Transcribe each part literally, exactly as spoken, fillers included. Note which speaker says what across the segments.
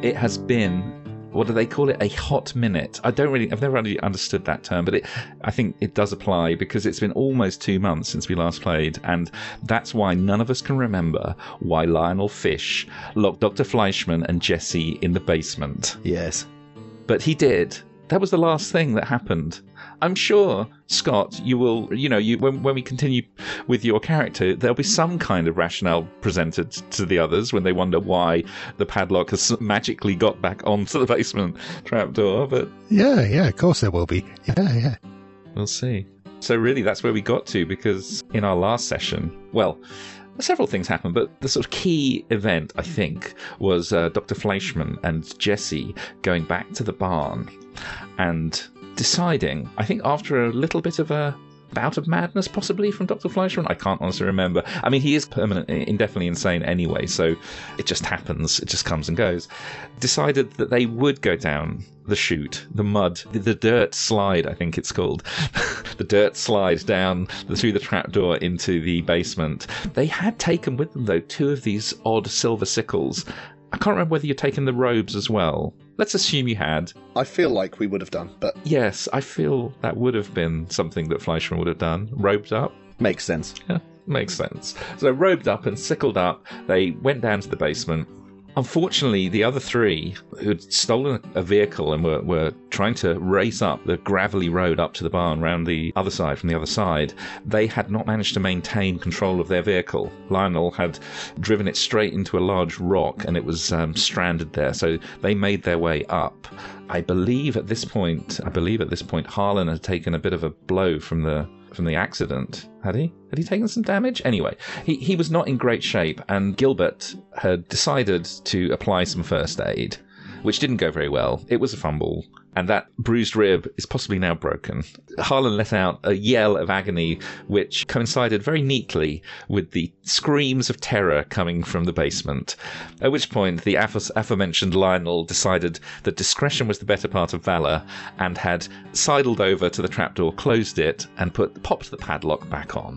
Speaker 1: it has been, what do they call it? A hot minute. I don't really, I've never really understood that term, but it, I think it does apply because it's been almost two months since we last played, and that's why none of us can remember why Lionel Fish locked Doctor Fleischmann and Jesse in the basement.
Speaker 2: Yes.
Speaker 1: But he did. That was the last thing that happened. I'm sure, Scott, you will, you know, you when, when we continue with your character, there'll be some kind of rationale presented to the others when they wonder why the padlock has magically got back onto the basement trapdoor. But
Speaker 3: yeah, yeah, of course there will be. Yeah, yeah.
Speaker 1: We'll see. So really, that's where we got to, because in our last session, well, several things happened, but the sort of key event, I think, was uh, Doctor Fleischmann and Jesse going back to the barn and deciding, I think after a little bit of a bout of madness, possibly, from Doctor Fleischmann. I can't honestly remember. I mean, he is permanently, indefinitely insane anyway, so it just happens. It just comes and goes. Decided that they would go down the chute, the mud, the, the dirt slide, I think it's called. The dirt slide down through the trapdoor into the basement. They had taken with them, though, two of these odd silver sickles. I can't remember whether you'd taken the robes as well. Let's assume you had.
Speaker 4: I feel like we would have done, but...
Speaker 1: Yes, I feel that would have been something that Fleischmann would have done. Robed up.
Speaker 2: Makes sense.
Speaker 1: Yeah, makes sense. So robed up and sickled up, they went down to the basement. Unfortunately, the other three, who'd stolen a vehicle and were, were trying to race up the gravelly road up to the barn round the other side, from the other side, they had not managed to maintain control of their vehicle. Lionel had driven it straight into a large rock and it was um, stranded there, so they made their way up. I believe at this point, I believe at this point, Harlan had taken a bit of a blow from the from the accident. Had he? Had he taken some damage? Anyway, he, he was not in great shape, and Gilbert had decided to apply some first aid, which didn't go very well. It was a fumble, and that bruised rib is possibly now broken. Harlan let out a yell of agony, which coincided very neatly with the screams of terror coming from the basement, at which point the aff- aforementioned Lionel decided that discretion was the better part of valour and had sidled over to the trapdoor, closed it, and put popped the padlock back on.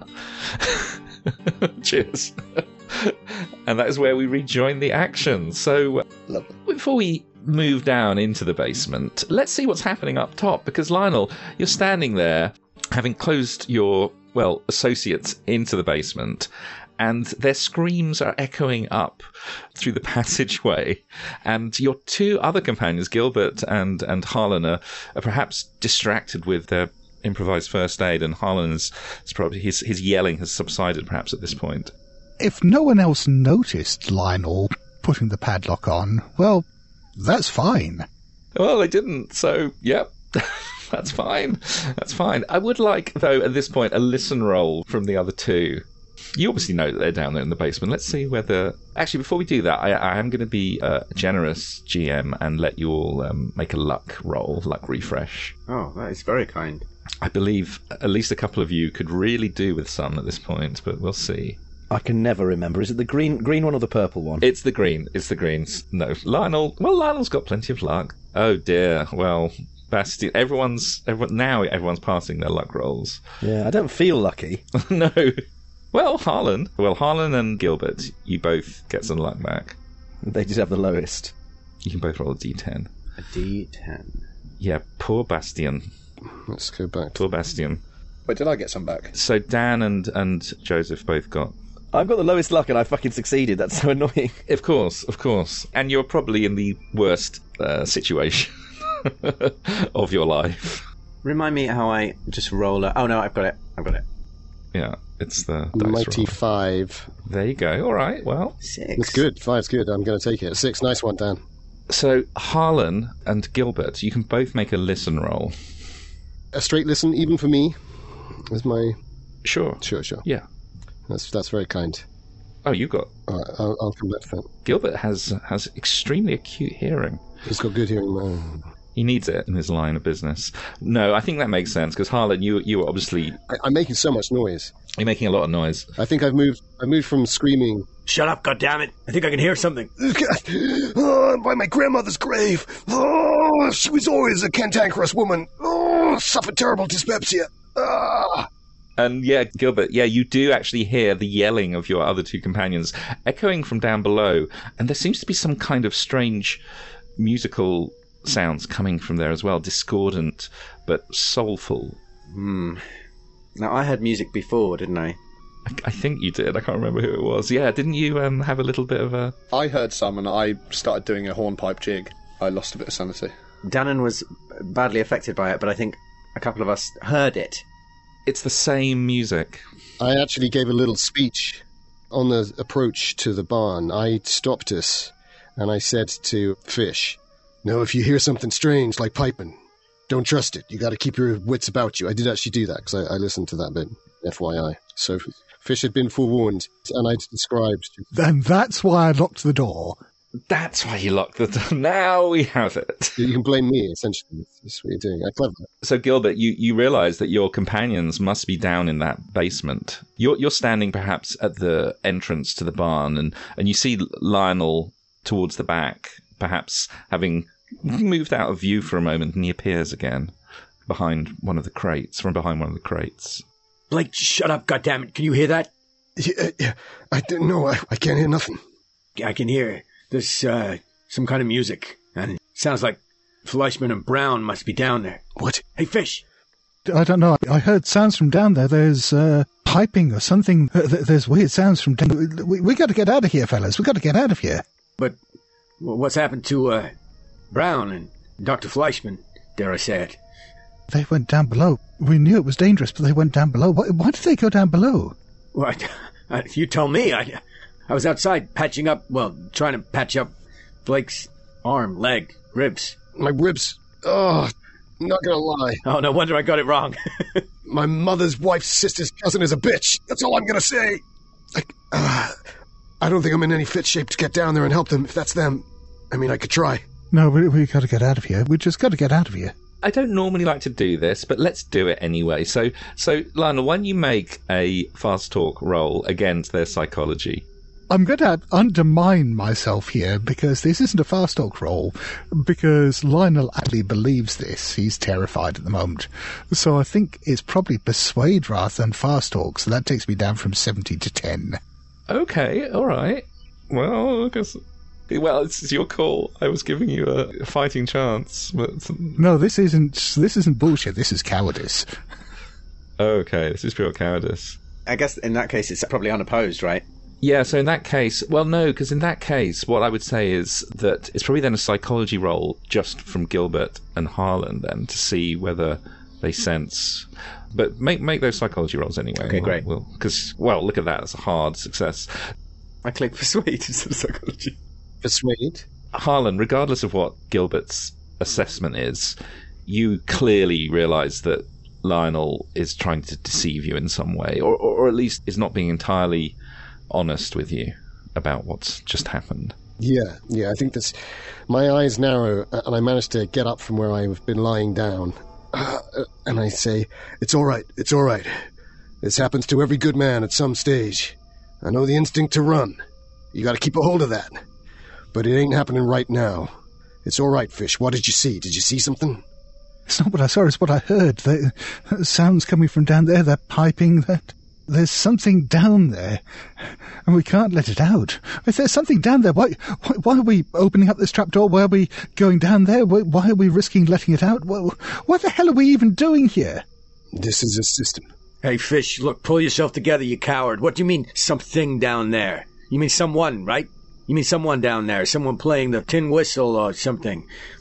Speaker 1: Cheers. And that is where we rejoin the action. So, uh, before we move down into the basement, let's see what's happening up top, because Lionel, you're standing there having closed your, well, associates into the basement, and their screams are echoing up through the passageway, and your two other companions, Gilbert and, and Harlan, are, are perhaps distracted with their improvised first aid, and Harlan's probably his, his yelling has subsided perhaps at this point.
Speaker 3: If no one else noticed Lionel putting the padlock on, well, that's fine.
Speaker 1: Well, they didn't, so, yep, that's fine. That's fine. I would like, though, at this point, a listen roll from the other two. You obviously know that they're down there in the basement. Let's see whether... Actually, before we do that, I, I am going to be a generous G M and let you all um, make a luck roll, luck refresh.
Speaker 5: Oh, that is very kind.
Speaker 1: I believe at least a couple of you could really do with some at this point, but we'll see.
Speaker 2: I can never remember. Is it the green green one or the purple one?
Speaker 1: It's the green. It's the greens. No, Lionel. Well, Lionel's got plenty of luck. Oh dear. Well, Bastien. Everyone's everyone now. Everyone's passing their luck rolls.
Speaker 2: Yeah, I don't feel lucky.
Speaker 1: No. Well, Harlan. Well, Harlan and Gilbert, you both get some luck back.
Speaker 2: They just have the lowest.
Speaker 1: You can both roll a d ten.
Speaker 5: A d ten.
Speaker 1: Yeah. Poor Bastien.
Speaker 4: Let's go back.
Speaker 1: Poor Bastien.
Speaker 4: Wait, did I get some back?
Speaker 1: So Dan and and Joseph both got.
Speaker 2: I've got the lowest luck and I fucking succeeded. That's so annoying.
Speaker 1: Of course, of course. And you're probably in the worst uh, situation of your life.
Speaker 5: Remind me how I just roll a... Oh, no, I've got it. I've got it.
Speaker 1: Yeah, it's the dice
Speaker 4: Mighty
Speaker 1: roll.
Speaker 4: five.
Speaker 1: There you go. All right, well.
Speaker 5: Six.
Speaker 4: It's good. Five's good. I'm going to take it. Six. Nice one, Dan.
Speaker 1: So, Harlan and Gilbert, you can both make a listen roll.
Speaker 4: A straight listen, even for me, is my...
Speaker 1: Sure.
Speaker 4: Sure, sure.
Speaker 1: Yeah.
Speaker 4: That's that's very kind.
Speaker 1: Oh, you got...
Speaker 4: All right, I'll, I'll come back to that.
Speaker 1: Gilbert has has extremely acute hearing.
Speaker 4: He's got good hearing now.
Speaker 1: He needs it in his line of business. No, I think that makes sense, because Harlan, you you were obviously...
Speaker 4: I, I'm making so much noise.
Speaker 1: You're making a lot of noise.
Speaker 4: I think I've moved I moved from screaming...
Speaker 5: Shut up, goddammit! I think I can hear something.
Speaker 4: Oh, by my grandmother's grave. Oh, she was always a cantankerous woman. Oh, suffered terrible dyspepsia. Ah.
Speaker 1: And yeah, Gilbert, yeah, you do actually hear the yelling of your other two companions echoing from down below, and there seems to be some kind of strange musical sounds coming from there as well, discordant but soulful.
Speaker 5: Hmm. Now, I heard music before, didn't I?
Speaker 1: I, I think you did. I can't remember who it was. Yeah, didn't you um, have a little bit of a...
Speaker 6: I heard some and I started doing a hornpipe jig. I lost a bit of sanity.
Speaker 5: Dannon was badly affected by it, but I think a couple of us heard it.
Speaker 1: It's the same music.
Speaker 4: I actually gave a little speech on the approach to the barn. I stopped us and I said to Fish, "No, if you hear something strange like piping, don't trust it. You got to keep your wits about you." I did actually do that because I, I listened to that bit, F Y I. So Fish had been forewarned, and I described.
Speaker 3: And that's why I locked the door.
Speaker 1: That's why you locked the door. Now we have it.
Speaker 4: You can blame me, essentially. That's what you're doing. I'm clever.
Speaker 1: So, Gilbert, you, you realise that your companions must be down in that basement. You're you're standing perhaps at the entrance to the barn, and, and you see Lionel towards the back, perhaps having moved out of view for a moment, and he appears again behind one of the crates, from behind one of the crates.
Speaker 7: Blake, shut up, goddammit. Can you hear that?
Speaker 4: Yeah, yeah. I didn't know. I, I can't hear nothing.
Speaker 7: I can hear there's uh, some kind of music, and it sounds like Fleischman and Brown must be down there.
Speaker 4: What?
Speaker 7: Hey, Fish!
Speaker 3: I don't know. I heard sounds from down there. There's uh, piping or something. Uh, th- there's weird sounds from down. We, we got to get out of here, fellas. We got to get out of here.
Speaker 7: But what's happened to uh, Brown and Doctor Fleischman, dare I say it?
Speaker 3: They went down below. We knew it was dangerous, but they went down below. Why, why did they go down below?
Speaker 7: Well, I, I, you tell me. I, I was outside patching up, well, trying to patch up Blake's arm, leg, ribs.
Speaker 4: My ribs. Oh, not gonna lie.
Speaker 7: Oh, no wonder I got it wrong.
Speaker 4: My mother's wife's sister's cousin is a bitch. That's all I'm gonna say. Like, uh, I don't think I'm in any fit shape to get down there and help them if that's them. I mean, I could try.
Speaker 3: No, we, we got to get out of here. We just got to get out of here.
Speaker 1: I don't normally like to do this, but let's do it anyway. So, so Lionel, why don't you make a fast talk roll against their psychology?
Speaker 3: I'm going to undermine myself here because this isn't a fast talk roll, because Lionel actually believes this. He's terrified at the moment. So I think it's probably persuade rather than fast talk, so that takes me down from seventy to ten.
Speaker 1: Okay, all right. Well, I guess... Well, it's your call. I was giving you a fighting chance, but...
Speaker 3: No, this isn't this isn't bullshit. This is cowardice.
Speaker 1: Okay, this is pure cowardice.
Speaker 5: I guess in that case it's probably unopposed, right?
Speaker 1: Yeah, so in that case... Well, no, because in that case, what I would say is that it's probably then a psychology roll just from Gilbert and Harlan then to see whether they sense... But make make those psychology rolls anyway.
Speaker 5: Okay, great.
Speaker 1: Because, well, well, look at that. It's a hard success.
Speaker 5: I click persuade instead of psychology.
Speaker 4: Persuade?
Speaker 1: Harlan, regardless of what Gilbert's assessment is, you clearly realise that Lionel is trying to deceive you in some way, or, or, or at least is not being entirely honest with you about what's just happened.
Speaker 4: Yeah, yeah, I think that's... My eyes narrow, and I manage to get up from where I've been lying down. Uh, and I say, "It's all right, it's all right. This happens to every good man at some stage. I know the instinct to run. You gotta keep a hold of that. But it ain't happening right now. It's all right, Fish. What did you see? Did you see something?"
Speaker 3: It's not what I saw, it's what I heard. The sounds coming from down there, they're piping, that there's something down there, and we can't let it out. If there's something down there, why, why, why are we opening up this trapdoor? Why are we going down there? Why, why are we risking letting it out? What, what the hell are we even doing here?
Speaker 4: This is a system.
Speaker 7: Hey, Fish, look, pull yourself together, you coward. What do you mean, something down there? You mean someone, right? You mean someone down there, someone playing the tin whistle or something.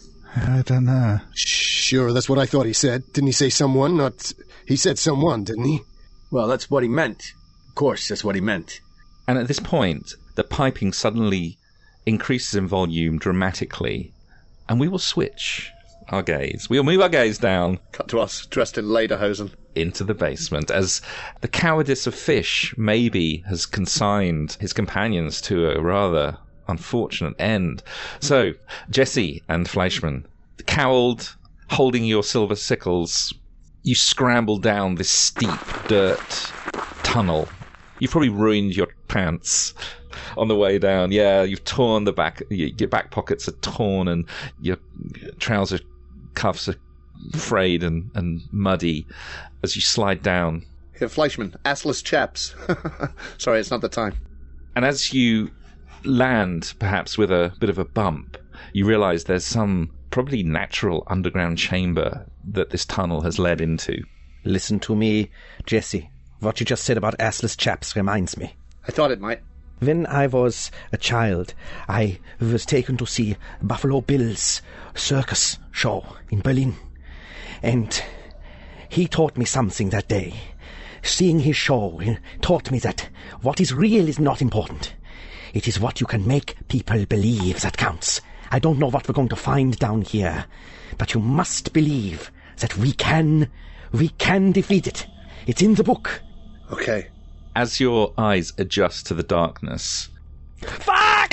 Speaker 3: I don't know.
Speaker 4: Sure, that's what I thought he said. Didn't he say someone? Not... He said someone, didn't he?
Speaker 7: Well, that's what he meant. Of course, that's what he meant.
Speaker 1: And at this point, the piping suddenly increases in volume dramatically, and we will switch our gaze. We will move our gaze down.
Speaker 6: Cut to us, dressed in lederhosen.
Speaker 1: Into the basement, as the cowardice of Fish maybe has consigned his companions to a rather unfortunate end. So, Jesse and Fleischman, cowled, holding your silver sickles, you scramble down this steep dirt tunnel. You've probably ruined your pants on the way down. Yeah, you've torn the back, your back pockets are torn, and your trouser cuffs are frayed and, and muddy as you slide down.
Speaker 6: Here, Fleischman, assless chaps. Sorry, it's not the time.
Speaker 1: And as you land, perhaps with a bit of a bump, you realise there's some probably natural underground chamber that this tunnel has led into.
Speaker 2: Listen to me, Jesse. What you just said about assless chaps reminds me.
Speaker 6: I thought it might.
Speaker 2: When I was a child, I was taken to see Buffalo Bill's circus show in Berlin. And he taught me something that day. Seeing his show taught me that what is real is not important. It is what you can make people believe that counts. I don't know what we're going to find down here, but you must believe that we can, we can defeat it. It's in the book.
Speaker 6: Okay.
Speaker 1: As your eyes adjust to the darkness,
Speaker 2: Fuck!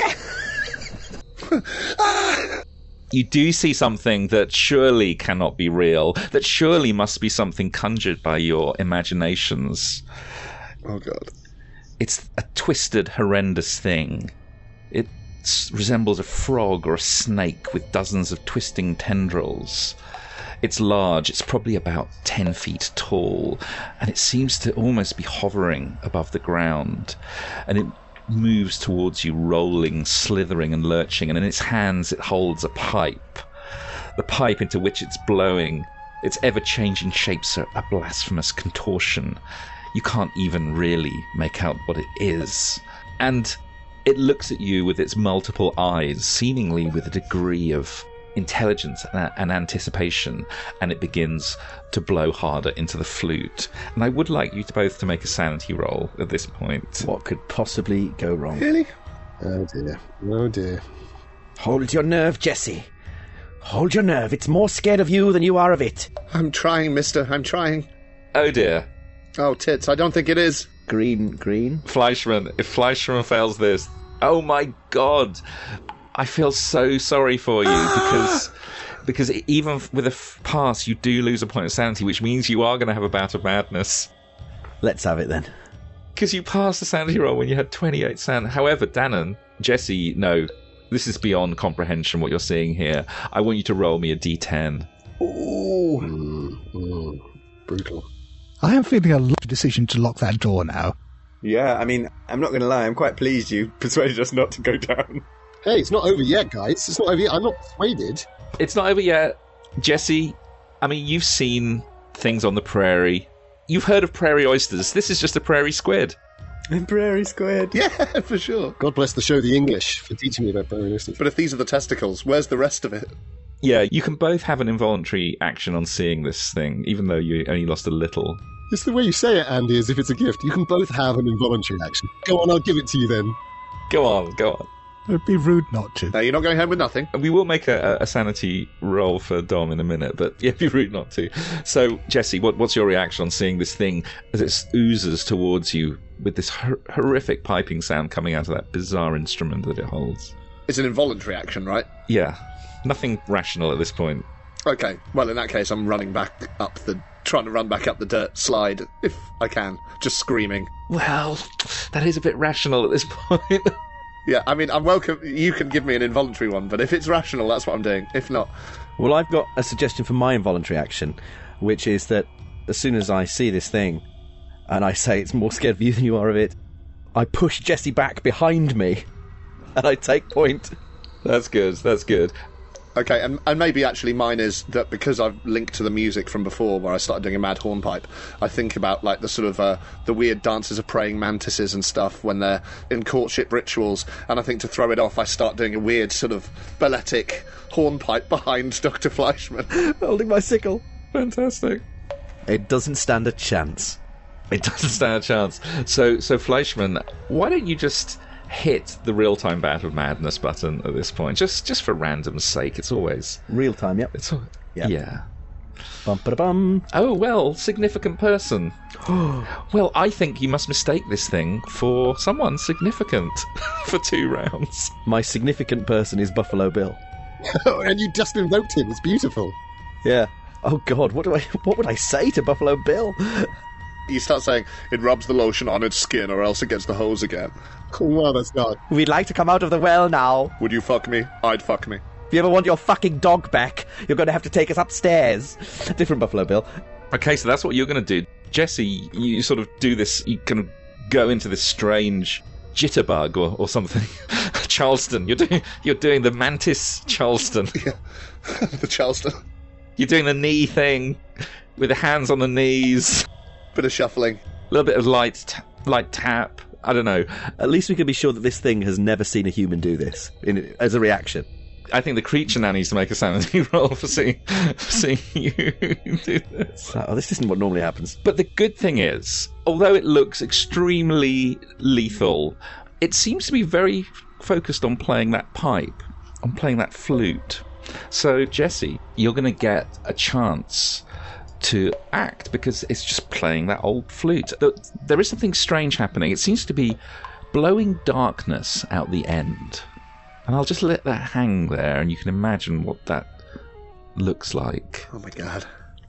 Speaker 1: you do see something that surely cannot be real, that surely must be something conjured by your imaginations.
Speaker 6: Oh, God.
Speaker 1: It's a twisted, horrendous thing. It s- resembles a frog or a snake with dozens of twisting tendrils. It's large, it's probably about ten feet tall, and it seems to almost be hovering above the ground. And it moves towards you, rolling, slithering and lurching, and in its hands it holds a pipe. The pipe into which it's blowing, its ever-changing shapes are a blasphemous contortion. You can't even really make out what it is. And it looks at you with its multiple eyes, seemingly with a degree of intelligence and anticipation, and it begins to blow harder into the flute. And I would like you to both to make a sanity roll at this point.
Speaker 2: What could possibly go wrong?
Speaker 6: Really?
Speaker 4: Oh dear. Oh dear.
Speaker 2: Hold your nerve, Jesse. Hold your nerve. It's more scared of you than you are of it.
Speaker 6: I'm trying, mister. I'm trying.
Speaker 1: Oh dear.
Speaker 6: Oh, tits. I don't think it is.
Speaker 2: Green, green.
Speaker 1: Fleischmann, if Fleischmann fails this, oh my god, I feel so sorry for you, because because even with a f- pass, you do lose a point of sanity, which means you are going to have a bout of madness.
Speaker 2: Let's have it then.
Speaker 1: Because you passed the sanity roll when you had twenty-eight sand. However, Dannon, Jesse, no, this is beyond comprehension what you're seeing here. I want you to roll me a d ten.
Speaker 2: Ooh.
Speaker 4: Mm, mm, brutal.
Speaker 3: I am feeling a lot of decision to lock that door now.
Speaker 5: Yeah, I mean, I'm not going to lie, I'm quite pleased you persuaded us not to go down.
Speaker 4: Hey, it's not over yet, guys. It's not over yet. I'm not persuaded.
Speaker 1: It's not over yet. Jesse, I mean, you've seen things on the prairie. You've heard of prairie oysters. This is just a prairie squid.
Speaker 5: Prairie squid.
Speaker 6: Yeah, for sure.
Speaker 4: God bless the show The English for teaching me about prairie oysters.
Speaker 6: But if these are the testicles, where's the rest of it?
Speaker 1: Yeah, you can both have an involuntary action on seeing this thing, even though you only lost a little.
Speaker 4: It's the way you say it, Andy, as if it's a gift. You can both have an involuntary action. Go on, I'll give it to you then.
Speaker 1: Go on, go on.
Speaker 3: It'd be rude not to.
Speaker 6: No, you're not going home with nothing.
Speaker 1: We will make a, a sanity roll for Dom in a minute, but yeah, it'd be rude not to. So, Jesse, what, what's your reaction on seeing this thing as it oozes towards you with this hor- horrific piping sound coming out of that bizarre instrument that it holds?
Speaker 6: It's an involuntary action, right?
Speaker 1: Yeah, nothing rational at this point.
Speaker 6: Okay, well, in that case, I'm running back up the... trying to run back up the dirt slide, if I can. Just screaming.
Speaker 1: Well, that is a bit rational at this point.
Speaker 6: Yeah, I mean, I'm welcome. You can give me an involuntary one, but if it's rational, that's what I'm doing. If not...
Speaker 2: Well, I've got a suggestion for my involuntary action, which is that as soon as I see this thing, and I say it's more scared of you than you are of it, I push Jesse back behind me, and I take point.
Speaker 1: That's good, that's good.
Speaker 6: Okay, and, and maybe actually mine is that because I've linked to the music from before where I started doing a mad hornpipe, I think about like the sort of uh, the weird dances of praying mantises and stuff when they're in courtship rituals, and I think to throw it off I start doing a weird sort of balletic hornpipe behind Doctor Fleischmann.
Speaker 2: Holding my sickle.
Speaker 1: Fantastic.
Speaker 2: It doesn't stand a chance.
Speaker 1: It doesn't stand a chance. So, so Fleischmann, why don't you just hit the real-time Bout of Madness button at this point, just just for random's sake? It's always
Speaker 2: Real time, yep.
Speaker 1: it's al-
Speaker 2: Yep.
Speaker 1: yeah.
Speaker 2: Bum ba bum.
Speaker 1: Oh well, significant person. Well, I think you must mistake this thing for someone significant for two rounds.
Speaker 2: My significant person is Buffalo Bill.
Speaker 4: And you just invoked him. It's beautiful.
Speaker 2: Yeah. Oh God, what do I? What would I say to Buffalo Bill?
Speaker 6: You start saying, it rubs the lotion on its skin or else it gets the hose again.
Speaker 4: Oh, wow, that's dark.
Speaker 2: We'd like to come out of the well now.
Speaker 6: Would you fuck me? I'd fuck me.
Speaker 2: If you ever want your fucking dog back, you're going to have to take us upstairs. Different Buffalo Bill.
Speaker 1: Okay, so that's what you're going to do. Jesse, you sort of do this, you kind of go into this strange jitterbug or, or something. Charleston. You're doing you're doing the mantis Charleston.
Speaker 6: Yeah. The Charleston.
Speaker 1: You're doing the knee thing with the hands on the knees.
Speaker 6: Bit of shuffling.
Speaker 1: A little bit of light t- light tap. I don't know.
Speaker 2: At least we can be sure that this thing has never seen a human do this in, as a reaction.
Speaker 1: I think the creature now needs to make a sanity roll for seeing, for seeing you do this.
Speaker 2: Oh, this isn't what normally happens.
Speaker 1: But the good thing is, although it looks extremely lethal, it seems to be very focused on playing that pipe, on playing that flute. So, Jesse, you're going to get a chance to act because it's just playing that old flute. There is something strange happening. It seems to be blowing darkness out the end. And I'll just let that hang there, and you can imagine what that looks like.
Speaker 6: Oh my god.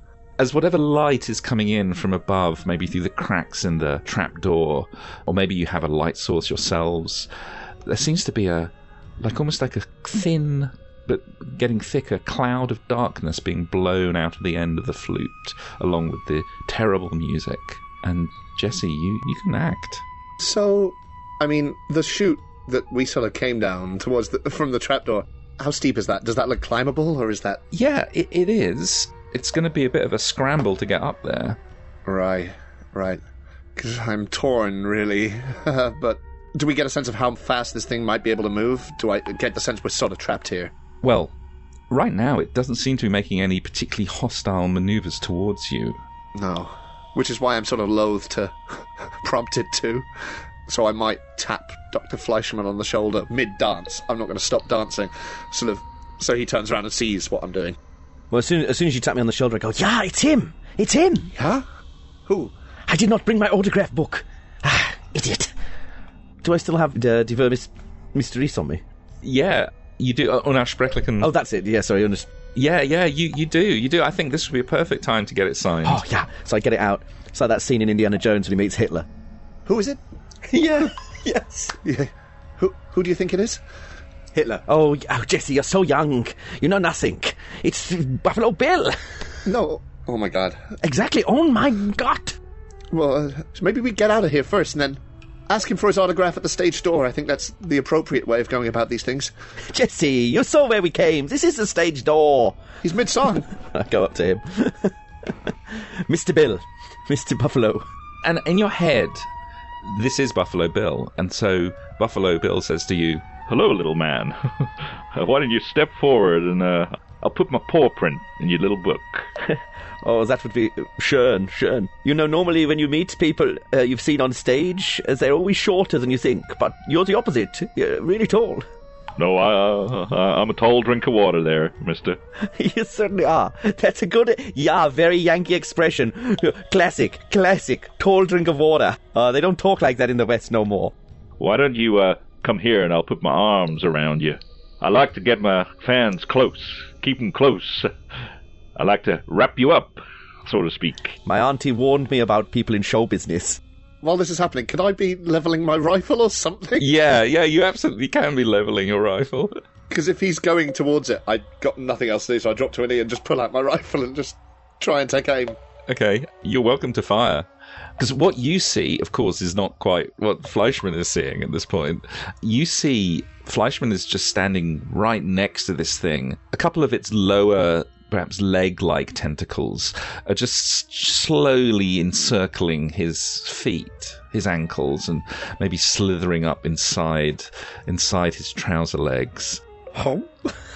Speaker 1: As whatever light is coming in from above, maybe through the cracks in the trapdoor, or maybe you have a light source yourselves, there seems to be a, like almost like a thin, but getting thicker, cloud of darkness being blown out of the end of the flute, along with the terrible music. And Jesse, you, you can act.
Speaker 6: So, I mean, the chute that we sort of came down towards the, from the trapdoor, how steep is that? Does that look climbable, or is that...
Speaker 1: Yeah, it, it is. It's going to be a bit of a scramble to get up there.
Speaker 6: Right, right. Because I'm torn, really. But do we get a sense of how fast this thing might be able to move? Do I get the sense we're sort of trapped here?
Speaker 1: Well, right now it doesn't seem to be making any particularly hostile maneuvers towards you.
Speaker 6: No. Which is why I'm sort of loath to prompt it to. So I might tap Doctor Fleischmann on the shoulder mid-dance. I'm not going to stop dancing. Sort of, so he turns around and sees what I'm doing.
Speaker 2: Well, as soon as, soon as you tap me on the shoulder, I go, yeah, it's him! It's him!
Speaker 6: Huh? Who?
Speaker 2: I did not bring my autograph book. Ah, idiot. Do I still have the Die Vermis Mysteries on me?
Speaker 1: Yeah, you do. Unersprechlichen.
Speaker 2: Oh, that's it. Yeah, sorry. Unes-
Speaker 1: yeah, yeah, you, you do. You do. I think this would be a perfect time to get it signed.
Speaker 2: Oh, yeah. So I get it out. It's like that scene in Indiana Jones when he meets Hitler.
Speaker 6: Who is it?
Speaker 2: Yeah, yes.
Speaker 6: Yeah. Who who do you think it is?
Speaker 2: Hitler. Oh, oh, Jesse, you're so young. You know nothing. It's Buffalo Bill.
Speaker 6: No. Oh, my God.
Speaker 2: Exactly. Oh, my God.
Speaker 6: Well, uh, maybe we get out of here first and then ask him for his autograph at the stage door. I think that's the appropriate way of going about these things.
Speaker 2: Jesse, you saw where we came. This is the stage door.
Speaker 6: He's mid-song.
Speaker 2: I go up to him. Mister Bill. Mister Buffalo.
Speaker 1: And in your head, this is Buffalo Bill. And so Buffalo Bill says to you,
Speaker 8: "Hello, little man. Why don't you step forward and uh, I'll put my paw print in your little book."
Speaker 2: Oh, that would be... Schön, schön. You know, normally when you meet people uh, you've seen on stage, uh, they're always shorter than you think. But you're the opposite. You're really tall.
Speaker 8: No, I, uh, I'm a tall drink of water there, mister.
Speaker 2: You certainly are. That's a good... Yeah, very Yankee expression. Classic, classic. Tall drink of water. Uh, they don't talk like that in the West no more.
Speaker 8: Why don't you uh, come here and I'll put my arms around you. I like to get my fans close. Keep them close. I like to wrap you up, so to speak.
Speaker 2: My auntie warned me about people in show business.
Speaker 6: While this is happening, could I be levelling my rifle or something?
Speaker 1: Yeah, yeah, you absolutely can be levelling your rifle.
Speaker 6: Because if he's going towards it, I got nothing else to do, so I drop to a knee and just pull out my rifle and just try and take aim.
Speaker 1: Okay, you're welcome to fire. Because what you see, of course, is not quite what Fleischmann is seeing at this point. You see Fleischmann is just standing right next to this thing. A couple of its lower, perhaps leg-like tentacles are just slowly encircling his feet, his ankles, and maybe slithering up inside inside his trouser legs.
Speaker 2: Oh?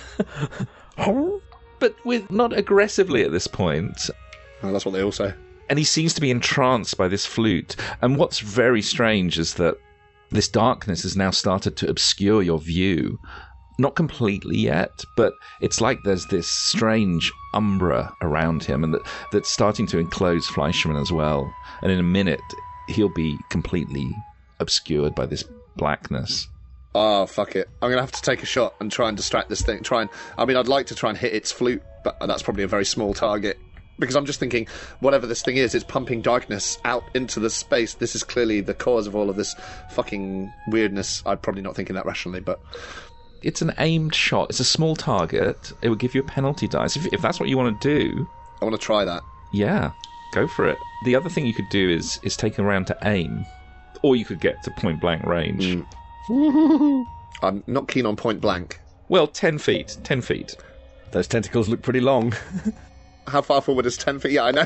Speaker 1: Oh? But with not aggressively at this point.
Speaker 6: Oh, that's what they all say.
Speaker 1: And he seems to be entranced by this flute. And what's very strange is that this darkness has now started to obscure your view. Not completely yet, but it's like there's this strange umbra around him, and that, that's starting to enclose Fleischmann as well. And in a minute, he'll be completely obscured by this blackness.
Speaker 6: Oh, fuck it. I'm going to have to take a shot and try and distract this thing. Try and, I mean, I'd like to try and hit its flute, but that's probably a very small target. Because I'm just thinking, whatever this thing is, it's pumping darkness out into the space. This is clearly the cause of all of this fucking weirdness. I'm probably not thinking that rationally, but...
Speaker 1: It's an aimed shot. It's a small target. It would give you a penalty dice. If, if that's what you want to do...
Speaker 6: I want to try that.
Speaker 1: Yeah, go for it. The other thing you could do is, is take a round to aim. or you could get to point blank range.
Speaker 6: Mm. I'm not keen on point blank.
Speaker 1: Well, ten feet. Ten feet.
Speaker 5: Those tentacles look pretty long.
Speaker 6: How far forward is ten feet? Yeah, I know.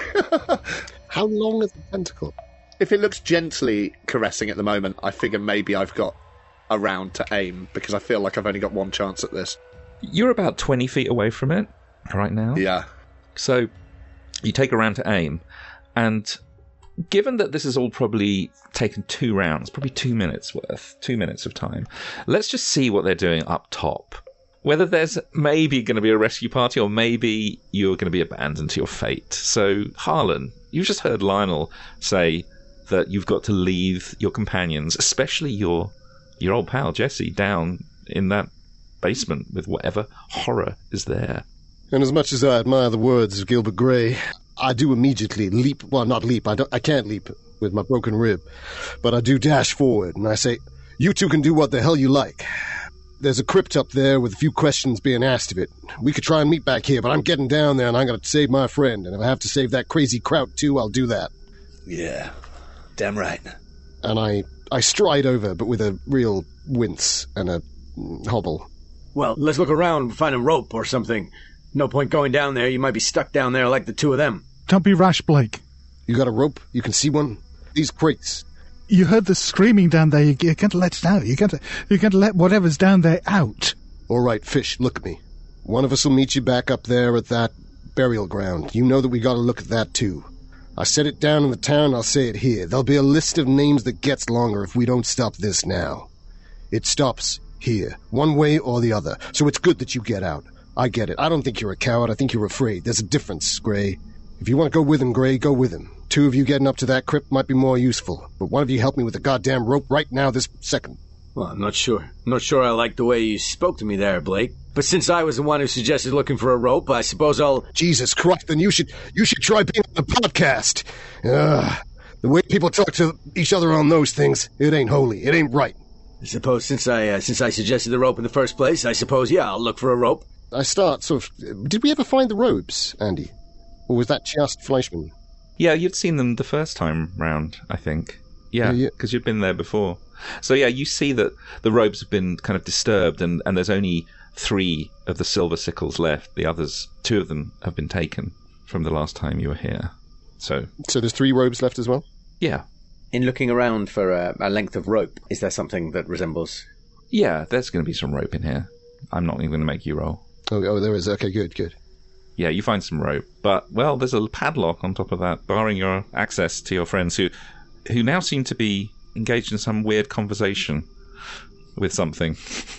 Speaker 4: How long is the tentacle?
Speaker 6: If it looks gently caressing at the moment, I figure maybe I've got a round to aim, because I feel like I've only got one chance at this.
Speaker 1: You're about twenty feet away from it right now.
Speaker 6: Yeah.
Speaker 1: So you take a round to aim, and given that this has all probably taken two rounds, probably two minutes worth, two minutes of time, let's just see what they're doing up top. Whether there's maybe going to be a rescue party, or maybe you're going to be abandoned to your fate. So, Harlan, you've just heard Lionel say that you've got to leave your companions, especially your your old pal Jesse, down in that basement with whatever horror is there.
Speaker 4: And as much as I admire the words of Gilbert Gray, I do immediately leap, well, not leap, I, don't, I can't leap with my broken rib, but I do dash forward, and I say, you two can do what the hell you like. There's a crypt up there with a few questions being asked of it. We could try and meet back here, but I'm getting down there, and I'm going to save my friend, and if I have to save that crazy kraut too, I'll do that.
Speaker 9: Yeah, damn right.
Speaker 4: And I, I stride over, but with a real wince and a hobble.
Speaker 7: Well, let's look around and find a rope or something. No point going down there. You might be stuck down there like the two of them.
Speaker 3: Don't be rash, Blake.
Speaker 4: You got a rope? You can see one? These crates.
Speaker 3: You heard the screaming down there. You, you can't let it out. You can't, you can't let whatever's down there out.
Speaker 4: All right, Fish, look at me. One of us will meet you back up there at that burial ground. You know that we got to look at that, too. I said it down in the town, I'll say it here. There'll be a list of names that gets longer if we don't stop this now. It stops here, one way or the other. So it's good that you get out. I get it. I don't think you're a coward. I think you're afraid. There's a difference, Gray. If you want to go with him, Gray, go with him. Two of you getting up to that crypt might be more useful. But one of you help me with the goddamn rope right now, this second.
Speaker 7: Well, I'm not sure. I'm not sure I like the way you spoke to me there, Blake. But since I was the one who suggested looking for a rope, I suppose I'll...
Speaker 4: Jesus Christ, then you should you should try being on the podcast. Ugh. The way people talk to each other on those things, it ain't holy. It ain't right.
Speaker 7: I suppose since I uh, since I suggested the rope in the first place, I suppose, yeah, I'll look for a rope.
Speaker 4: I start sort of... Did we ever find the robes, Andy? Or was that just Fleischman?
Speaker 1: Yeah, you'd seen them the first time round, I think. Yeah, because yeah, yeah. you'd been there before. So yeah, you see that the robes have been kind of disturbed, and, and there's only three of the silver sickles left. The others, two of them have been taken from the last time you were here. So
Speaker 4: so there's three robes left as well?
Speaker 1: Yeah.
Speaker 5: In looking around for a, a length of rope, is there something that resembles...
Speaker 1: Yeah, there's going to be some rope in here. I'm not even going to make you roll.
Speaker 4: Oh, oh, there is. Okay, good, good.
Speaker 1: Yeah, you find some rope. But, well, there's a padlock on top of that, barring your access to your friends who, who now seem to be engaged in some weird conversation with something.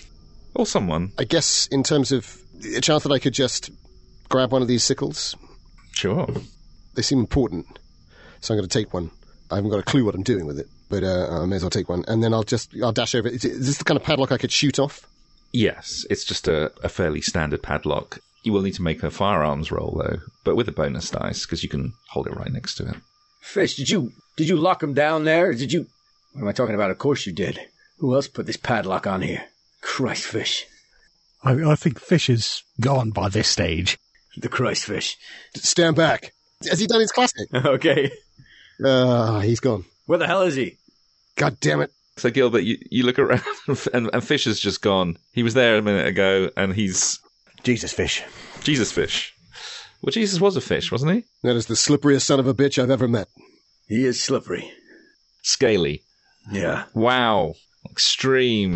Speaker 1: Or someone.
Speaker 4: I guess in terms of a chance that I could just grab one of these sickles.
Speaker 1: Sure.
Speaker 4: They seem important, so I'm going to take one. I haven't got a clue what I'm doing with it, but uh, I may as well take one. And then I'll just, I'll dash over it. Is this the kind of padlock I could shoot off?
Speaker 1: Yes, it's just a, a fairly standard padlock. You will need to make a firearms roll, though, but with a bonus dice, because you can hold it right next to it.
Speaker 7: Fish, did you did you lock him down there? Did you... What am I talking about? Of course you did. Who else put this padlock on here? Christ, Fish.
Speaker 3: I, I think Fish is gone by this stage.
Speaker 7: The Christ Fish.
Speaker 4: Stand back. Has he done his classic?
Speaker 7: Okay.
Speaker 4: Ah, uh, he's gone.
Speaker 7: Where the hell is he?
Speaker 4: God damn it.
Speaker 1: So, Gilbert, you, you look around, and, and Fish has just gone. He was there a minute ago, and he's...
Speaker 2: Jesus Fish.
Speaker 1: Jesus Fish. Well, Jesus was a fish, wasn't he?
Speaker 4: That is the slipperiest son of a bitch I've ever met.
Speaker 7: He is slippery.
Speaker 1: Scaly.
Speaker 7: Yeah.
Speaker 1: Wow. Extreme.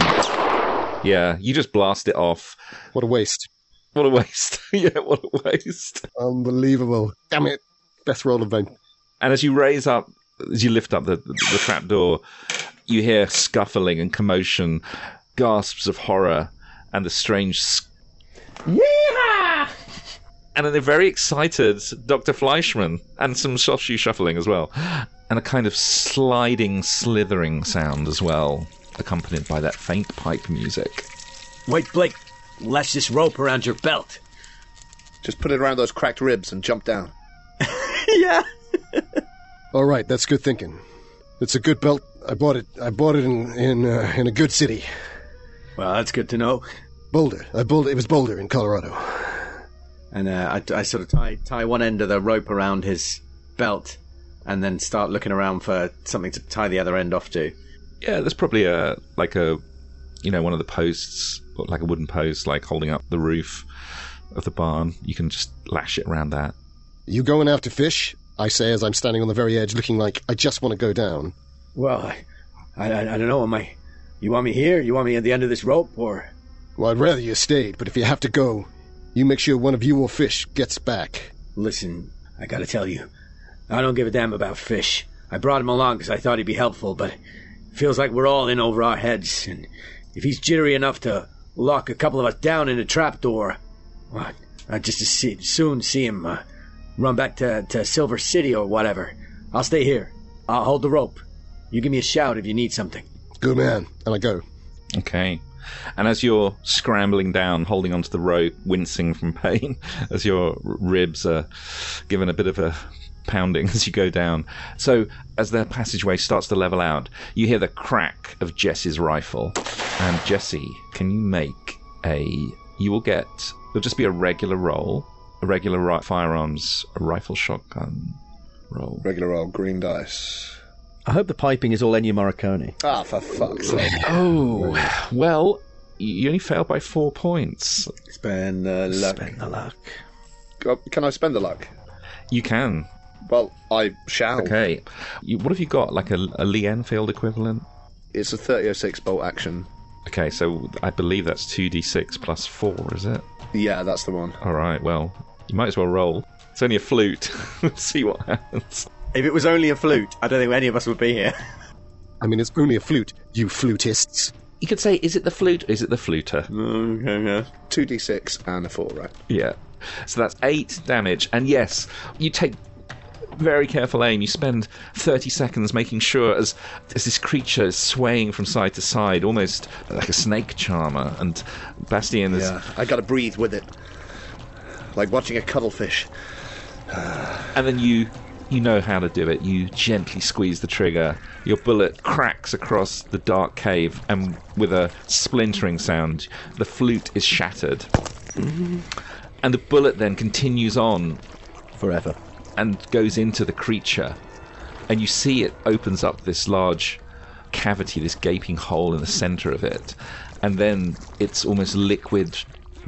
Speaker 1: Yeah, you just blast it off.
Speaker 4: What a waste.
Speaker 1: What a waste. Yeah, what a waste.
Speaker 4: Unbelievable. Damn it. Best roll of them.
Speaker 1: And as you raise up, as you lift up the, the, the trap door, you hear scuffling and commotion, gasps of horror, and the strange... Sc- Yeehaw! And then a very excited Doctor Fleischman, and some soft shoe shuffling as well, and a kind of sliding, slithering sound as well, accompanied by that faint pipe music.
Speaker 7: Wait, Blake, lash this rope around your belt.
Speaker 6: Just put it around those cracked ribs and jump down.
Speaker 7: Yeah.
Speaker 4: All right, that's good thinking. It's a good belt. I bought it. I bought it in in uh, in a good city.
Speaker 7: Well, that's good to know.
Speaker 4: Boulder. I Boulder. It was Boulder in Colorado.
Speaker 5: And uh, I, I sort of tie tie one end of the rope around his belt, and then start looking around for something to tie the other end off to.
Speaker 1: Yeah, there's probably a like a you know one of the posts, like a wooden post, like holding up the roof of the barn. You can just lash it around that.
Speaker 4: You going after fish? I say as I'm standing on the very edge, looking like I just want to go down.
Speaker 7: Well, I, I, I don't know. Am I? You want me here? You want me at the end of this rope, or?
Speaker 4: Well, I'd rather you stayed, but if you have to go, you make sure one of you or fish gets back.
Speaker 7: Listen, I gotta tell you, I don't give a damn about fish. I brought him along because I thought he'd be helpful, but it feels like we're all in over our heads, and if he's jittery enough to lock a couple of us down in a trapdoor, well, I'd just as see, soon see him uh, run back to, to Silver City or whatever. I'll stay here. I'll hold the rope. You give me a shout if you need something.
Speaker 4: Good man. And I go.
Speaker 1: Okay. And as you're scrambling down, holding onto the rope, wincing from pain, as your ribs are given a bit of a pounding as you go down. So as the passageway starts to level out, you hear the crack of Jesse's rifle. And Jesse, can you make a... You will get... It'll just be a regular roll. A regular ri- firearms, a rifle shotgun roll.
Speaker 6: Regular roll, green dice.
Speaker 2: I hope the piping is all Ennio Morricone.
Speaker 6: Ah, for fuck's sake.
Speaker 1: Oh, well, you only failed by four points.
Speaker 6: Spend the luck.
Speaker 2: Spend the luck.
Speaker 6: Oh, can I spend the luck?
Speaker 1: You can.
Speaker 6: Well, I shall.
Speaker 1: Okay. You, what have you got? Like a, a Lee Enfield equivalent?
Speaker 6: It's a thirty oh six bolt action.
Speaker 1: Okay, so I believe that's two d six plus four, is it?
Speaker 6: Yeah, that's the one.
Speaker 1: All right, well, you might as well roll. It's only a flute. See what happens.
Speaker 5: If it was only a flute, I don't think any of us would be here.
Speaker 4: I mean, it's only a flute, you flutists.
Speaker 1: You could say, is it the flute or is it the fluter?
Speaker 5: Okay, yeah.
Speaker 6: two d six and a four, right?
Speaker 1: Yeah. So that's eight damage. And yes, you take very careful aim. You spend thirty seconds making sure as, as this creature is swaying from side to side, almost like a snake charmer. And Bastien is...
Speaker 6: Yeah, I gotta breathe with it. Like watching a cuttlefish.
Speaker 1: And then you... You know how to do it. You gently squeeze the trigger. Your bullet cracks across the dark cave, and with a splintering sound, the flute is shattered. Mm-hmm. And the bullet then continues on
Speaker 2: Forever.
Speaker 1: and goes into the creature. And you see it opens up this large cavity, this gaping hole in the centre of it. And then its almost liquid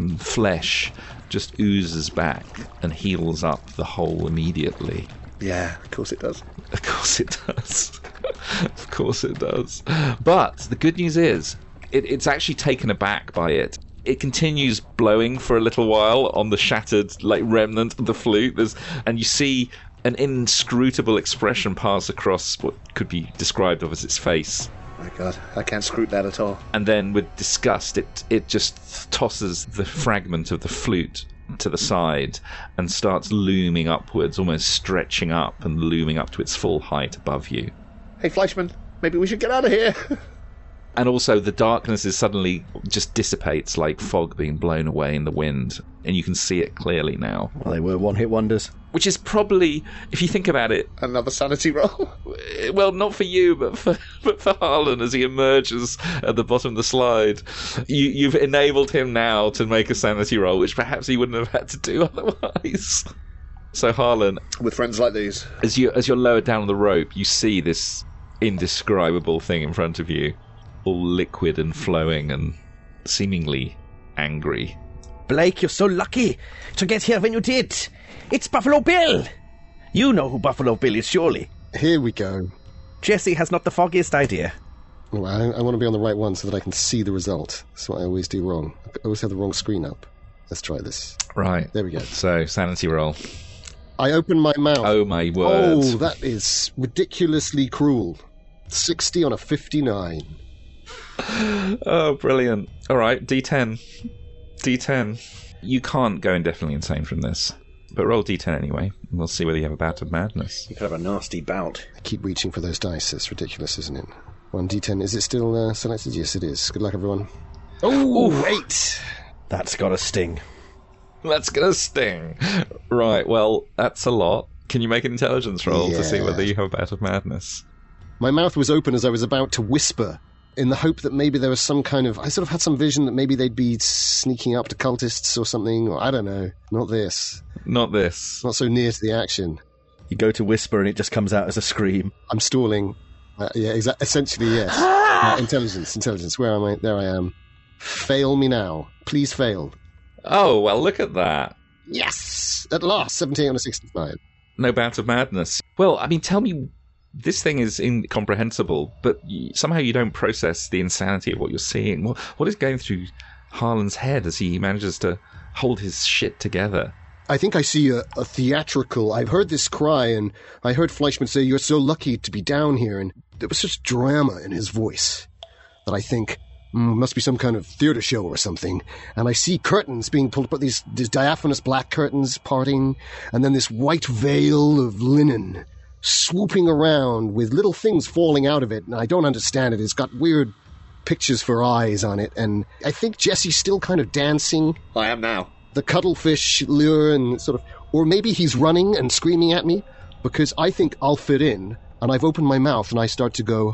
Speaker 1: flesh just oozes back and heals up the hole immediately.
Speaker 6: Yeah, of course it does.
Speaker 1: Of course it does. Of course it does. But the good news is, it, it's actually taken aback by it. It continues blowing for a little while on the shattered, like, remnant of the flute. There's, and you see an inscrutable expression pass across what could be described of as its face.
Speaker 6: My God, I can't scrute that at all.
Speaker 1: And then, with disgust, it it just tosses the fragment of the flute to the side and starts looming upwards, almost stretching up and looming up to its full height above you.
Speaker 6: Hey, Fleischman, maybe we should get out of here.
Speaker 1: And also the darkness is suddenly just dissipates like fog being blown away in the wind, and you can see it clearly now.
Speaker 2: Well, they were one-hit wonders.
Speaker 1: Which is probably, if you think about it...
Speaker 6: Another sanity roll?
Speaker 1: Well, not for you, but for but for Harlan as he emerges at the bottom of the slide. You, you've enabled him now to make a sanity roll, which perhaps he wouldn't have had to do otherwise. So Harlan...
Speaker 6: With friends like these.
Speaker 1: As, you, as you're lowered down on the rope, you see this indescribable thing in front of you, all liquid and flowing and seemingly angry.
Speaker 2: Blake, you're so lucky to get here when you did. It's Buffalo Bill. You know who Buffalo Bill is, surely.
Speaker 4: Here we go.
Speaker 2: Jesse has not the foggiest idea.
Speaker 4: Well, I, I want to be on the right one so that I can see the result. That's what I always do wrong. I always have the wrong screen up. Let's try this.
Speaker 1: Right.
Speaker 4: There we go.
Speaker 1: So, sanity roll.
Speaker 4: I open my mouth.
Speaker 1: Oh, my word.
Speaker 4: Oh, that is ridiculously cruel. sixty on a fifty-nine.
Speaker 1: Oh, brilliant. All right, D ten. D ten. You can't go indefinitely insane from this, but roll D ten anyway. We'll see whether you have a bout of madness.
Speaker 5: You could have a nasty bout.
Speaker 4: I keep reaching for those dice. It's ridiculous, isn't it? One D ten. Is it still uh, selected? Yes, it is. Good luck, everyone. Oh, eight.
Speaker 2: That's got a sting.
Speaker 1: That's gonna sting. Right, well, that's a lot. Can you make an intelligence roll
Speaker 4: Yeah.
Speaker 1: to see whether you have a bout of madness?
Speaker 4: My mouth was open as I was about to whisper, in the hope that maybe there was some kind of... I sort of had some vision that maybe they'd be sneaking up to cultists or something, or I don't know. Not this.
Speaker 1: Not this.
Speaker 4: Not so near to the action.
Speaker 2: You go to whisper and it just comes out as a scream.
Speaker 4: I'm stalling. Uh, yeah, exa- essentially, yes. uh, intelligence, intelligence. Where am I? There I am. Fail me now. Please fail.
Speaker 1: Oh, well, look at that.
Speaker 4: Yes! At last, seventeen on a sixty-five.
Speaker 1: No bout of madness. Well, I mean, tell me, this thing is incomprehensible, but y- somehow you don't process the insanity of what you're seeing. What, what is going through Harlan's head as he manages to hold his shit together?
Speaker 4: I think I see a, a theatrical... I've heard this cry, and I heard Fleischman say, "You're so lucky to be down here," and there was such drama in his voice that I think... Mm, must be some kind of theater show or something. And I see curtains being pulled up, these, these diaphanous black curtains parting, and then this white veil of linen swooping around with little things falling out of it. And I don't understand it. It's got weird pictures for eyes on it. And I think Jesse's still kind of dancing.
Speaker 6: I am now.
Speaker 4: The cuttlefish lure and sort of... Or maybe he's running and screaming at me, because I think I'll fit in. And I've opened my mouth and I start to go,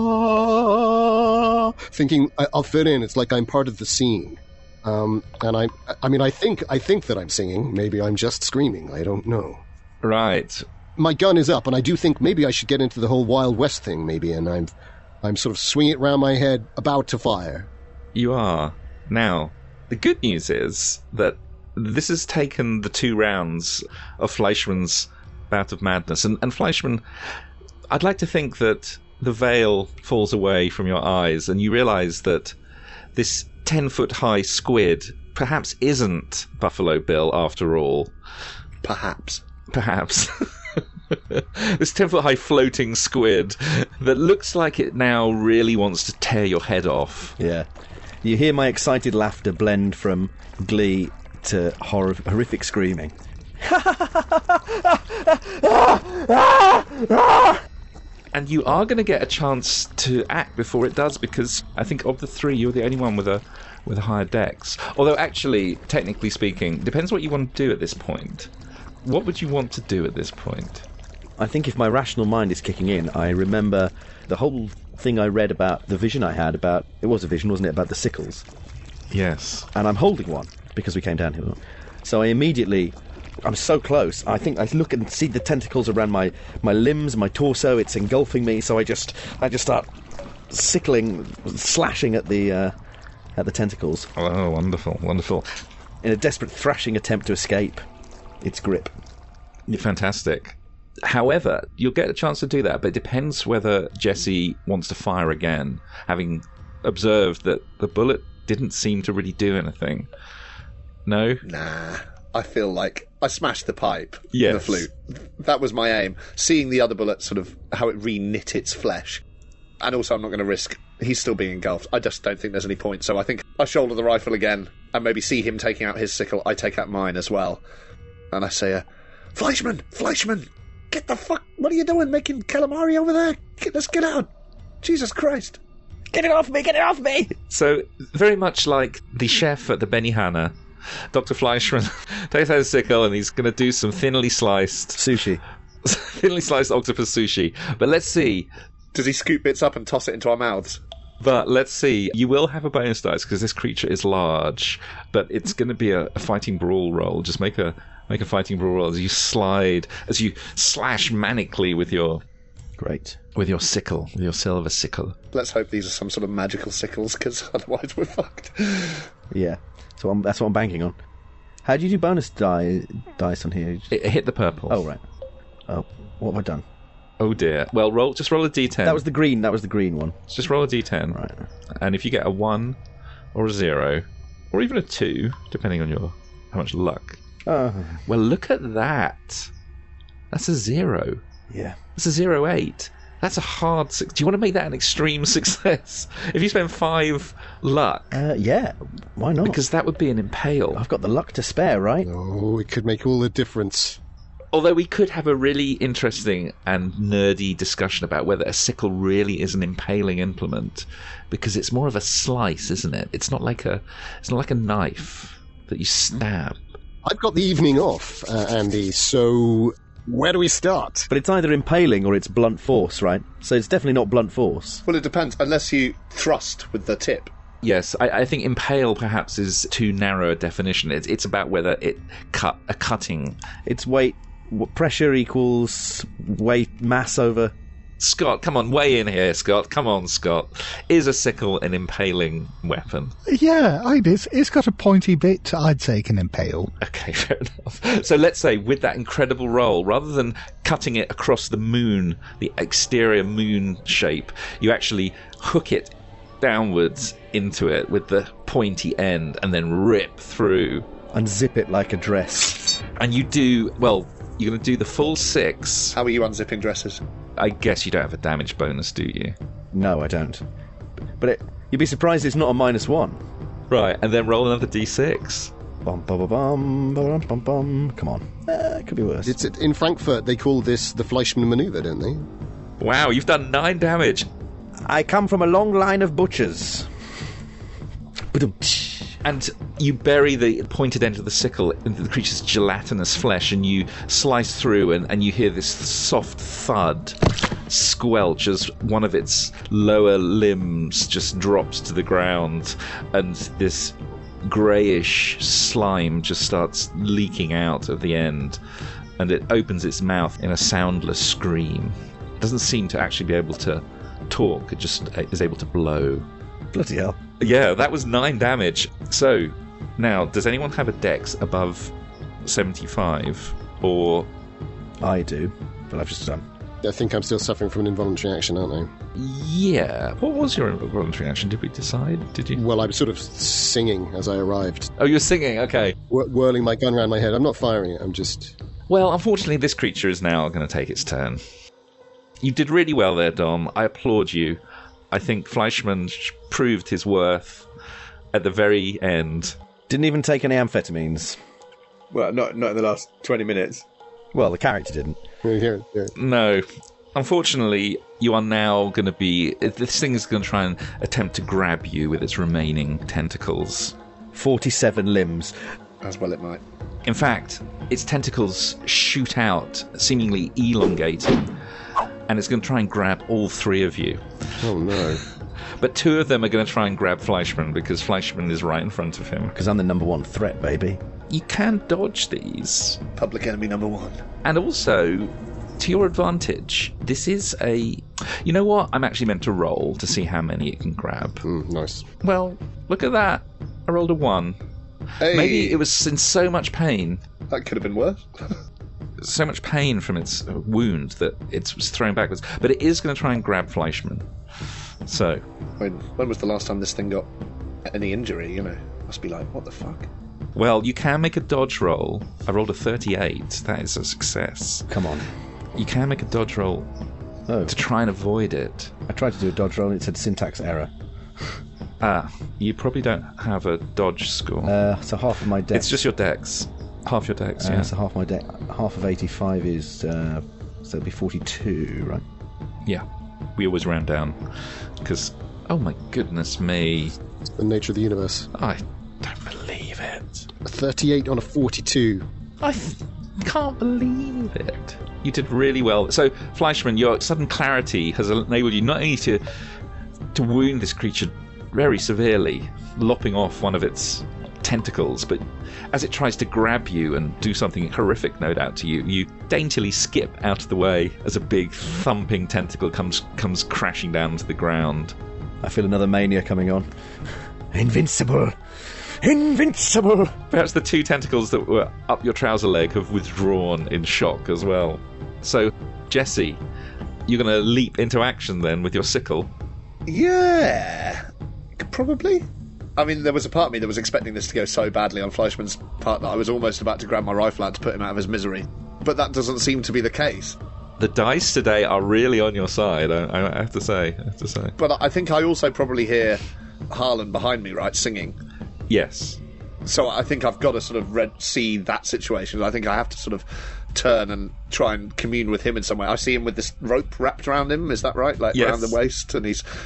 Speaker 4: ah, thinking I'll fit in. It's like I'm part of the scene. Um, and I, I mean, I think, I think that I'm singing. Maybe I'm just screaming. I don't know.
Speaker 1: Right.
Speaker 4: My gun is up, and I do think maybe I should get into the whole Wild West thing, maybe. And I'm, I'm sort of swinging it around my head, about to fire.
Speaker 1: You are. Now, the good news is that this has taken the two rounds of Fleischman's bout of madness. And, and Fleischman... I'd like to think that the veil falls away from your eyes and you realise that this ten-foot-high squid perhaps isn't Buffalo Bill after all.
Speaker 6: Perhaps.
Speaker 1: Perhaps. This ten-foot-high floating squid that looks like it now really wants to tear your head off.
Speaker 2: Yeah. You hear my excited laughter blend from glee to horror- horrific screaming.
Speaker 1: And you are going to get a chance to act before it does, because I think of the three, you're the only one with a with a higher dex. Although, actually, technically speaking, depends what you want to do at this point. What would you want to do at this point?
Speaker 2: I think if my rational mind is kicking in, I remember the whole thing I read about the vision I had about... It was a vision, wasn't it, about the sickles?
Speaker 1: Yes.
Speaker 2: And I'm holding one, because we came down here. So I immediately... I'm so close. I think I look and see the tentacles around my, my limbs, my torso. It's engulfing me. So I just I just start sickling, slashing at the uh, at the tentacles.
Speaker 1: Oh, wonderful, wonderful!
Speaker 2: In a desperate thrashing attempt to escape its grip.
Speaker 1: Fantastic. However, you'll get a chance to do that, but it depends whether Jesse wants to fire again, having observed that the bullet didn't seem to really do anything. No?
Speaker 6: Nah. I feel like I smashed the pipe,
Speaker 1: yes.
Speaker 6: The flute. That was my aim. Seeing the other bullet, sort of how it re-knit its flesh. And also, I'm not going to risk... He's still being engulfed. I just don't think there's any point. So I think I shoulder the rifle again, and maybe see him taking out his sickle. I take out mine as well. And I say, uh, Fleischman! Fleischman! Get the fuck... What are you doing, making calamari over there? Get, let's get out! Jesus Christ!
Speaker 2: Get it off me! Get it off me!
Speaker 1: So, very much like the chef at the Benihana, Doctor Fleischman takes out his sickle and he's going to do some thinly sliced...
Speaker 2: Sushi.
Speaker 1: thinly sliced octopus sushi. But let's see...
Speaker 6: Does he scoop bits up and toss it into our mouths?
Speaker 1: But let's see. You will have a bonus dice because this creature is large, but it's going to be a, a fighting brawl roll. Just make a make a fighting brawl roll as you slide, as you slash manically with your
Speaker 2: great
Speaker 1: with your sickle, with your silver sickle.
Speaker 6: Let's hope these are some sort of magical sickles, because otherwise we're fucked.
Speaker 2: Yeah, so I'm, that's what I'm banking on. How do you do bonus die, dice on here?
Speaker 1: It hit the purple.
Speaker 2: Oh right. Oh, what have I done?
Speaker 1: Oh dear. Well, roll. Just roll a d ten.
Speaker 2: That was the green. That was the green one.
Speaker 1: Just roll a d ten.
Speaker 2: Right.
Speaker 1: And if you get a one, or a zero, or even a two, depending on your how much luck.
Speaker 2: Oh.
Speaker 1: Well, look at that. That's a zero.
Speaker 2: Yeah.
Speaker 1: That's a zero eight. That's a hard. Su- Do you want to make that an extreme success? If you spend five luck.
Speaker 2: Uh, yeah. Why not?
Speaker 1: Because that would be an impale.
Speaker 2: I've got the luck to spare, right?
Speaker 4: Oh, it could make all the difference.
Speaker 1: Although we could have a really interesting and nerdy discussion about whether a sickle really is an impaling implement, because it's more of a slice, isn't it? It's not like a, it's not like a knife that you stab.
Speaker 4: I've got the evening off, uh, Andy. So where do we start?
Speaker 2: But it's either impaling or it's blunt force, right? So it's definitely not blunt force.
Speaker 6: Well, it depends, unless you thrust with the tip.
Speaker 1: Yes, I, I think impale perhaps is too narrow a definition. It's, it's about whether it cut a cutting.
Speaker 2: It's weight. Pressure equals weight, mass over...
Speaker 1: Scott, come on, weigh in here, Scott. Come on, Scott. Is a sickle an impaling weapon?
Speaker 3: Yeah, I'd, it's, it's got a pointy bit I'd say can impale.
Speaker 1: Okay, fair enough. So let's say with that incredible roll, rather than cutting it across the moon, the exterior moon shape, you actually hook it downwards into it with the pointy end and then rip through.
Speaker 2: Unzip it like a dress.
Speaker 1: And you do, well, you're going to do the full six.
Speaker 6: How are you unzipping dresses?
Speaker 1: I guess you don't have a damage bonus, do you?
Speaker 2: No, I don't. But it, you'd be surprised it's not a minus one.
Speaker 1: Right, and then roll another d six.
Speaker 2: Bum, bum, bum, bum, bum, bum. Come on. Uh, it could be worse.
Speaker 4: It's in Frankfurt. They call this the Fleischmann maneuver, don't they?
Speaker 1: Wow, you've done nine damage.
Speaker 2: I come from a long line of butchers.
Speaker 1: And you bury the pointed end of the sickle into the creature's gelatinous flesh, and you slice through, and, and you hear this soft thud squelch as one of its lower limbs just drops to the ground, and this greyish slime just starts leaking out at the end, and it opens its mouth in a soundless scream. It doesn't seem to actually be able to talk, it just is able to blow.
Speaker 2: Bloody hell.
Speaker 1: Yeah, that was nine damage. So, now, does anyone have a dex above seventy-five? Or...
Speaker 2: I do, but I've just done.
Speaker 4: I think I'm still suffering from an involuntary action, aren't I?
Speaker 1: Yeah. What was your involuntary action? Did we decide? Did you?
Speaker 4: Well, I was sort of singing as I arrived.
Speaker 1: Oh, you were singing? Okay.
Speaker 4: Wh- whirling my gun around my head. I'm not firing it, I'm just...
Speaker 1: Well, unfortunately, this creature is now going to take its turn. You did really well there, Dom. I applaud you. I think Fleischmann proved his worth at the very end.
Speaker 2: Didn't even take any amphetamines.
Speaker 7: Well, not not in the last twenty minutes.
Speaker 2: Well, the character didn't.
Speaker 4: Here, here.
Speaker 1: No. Unfortunately, you are now going to be... This thing is going to try and attempt to grab you with its remaining tentacles.
Speaker 2: forty-seven limbs.
Speaker 6: As well it might.
Speaker 1: In fact, its tentacles shoot out, seemingly elongating, and it's going to try and grab all three of you.
Speaker 4: Oh, no.
Speaker 1: But two of them are going to try and grab Fleischmann, because Fleischmann is right in front of him.
Speaker 2: Because I'm the number one threat, baby.
Speaker 1: You can dodge these.
Speaker 6: Public enemy number one.
Speaker 1: And also, to your advantage, this is a... You know what? I'm actually meant to roll to see how many it can grab.
Speaker 4: Mm, nice.
Speaker 1: Well, look at that. I rolled a one.
Speaker 6: Hey.
Speaker 1: Maybe it was in so much pain...
Speaker 6: That could have been worse.
Speaker 1: so much pain from its wound that it was thrown backwards. But it is going to try and grab Fleischmann. So...
Speaker 6: I mean, when was the last time this thing got any injury, you know? Must be like, what the fuck?
Speaker 1: Well, you can make a dodge roll. I rolled a thirty-eight. That is a success.
Speaker 2: Come on.
Speaker 1: You can make a dodge roll
Speaker 2: oh.
Speaker 1: to try and avoid it.
Speaker 2: I tried to do a dodge roll and it said syntax error.
Speaker 1: Ah, you probably don't have a dodge score.
Speaker 2: Uh, so half of my dex.
Speaker 1: It's just your dex. Half your dex,
Speaker 2: uh,
Speaker 1: yeah.
Speaker 2: So half my dex. Half of eighty-five is, uh, so it'd be forty-two, right?
Speaker 1: Yeah. We always round down. Because, oh my goodness me.
Speaker 4: It's the nature of the universe.
Speaker 1: I don't believe it.
Speaker 4: A thirty-eight on a forty-two.
Speaker 1: I f- can't believe it. You did really well. So, Fleischmann, your sudden clarity has enabled you not only to to wound this creature very severely, lopping off one of its tentacles, but as it tries to grab you and do something horrific, no doubt, to you, you daintily skip out of the way as a big thumping tentacle comes comes crashing down to the ground.
Speaker 2: I feel another mania coming on. Invincible! Invincible!
Speaker 1: Perhaps the two tentacles that were up your trouser leg have withdrawn in shock as well. So, Jesse, you're going to leap into action then with your sickle.
Speaker 6: Yeah, probably. I mean, there was a part of me that was expecting this to go so badly on Fleischmann's part that I was almost about to grab my rifle out to put him out of his misery. But that doesn't seem to be the case.
Speaker 1: The dice today are really on your side, I, I have to say. I have to say.
Speaker 6: But I think I also probably hear Harlan behind me, right, singing.
Speaker 1: Yes.
Speaker 6: So I think I've got to sort of read, see that situation. I think I have to sort of turn and try and commune with him in some way. I see him with this rope wrapped around him, is that right? Like,
Speaker 1: yes.
Speaker 6: Around the waist, and he's...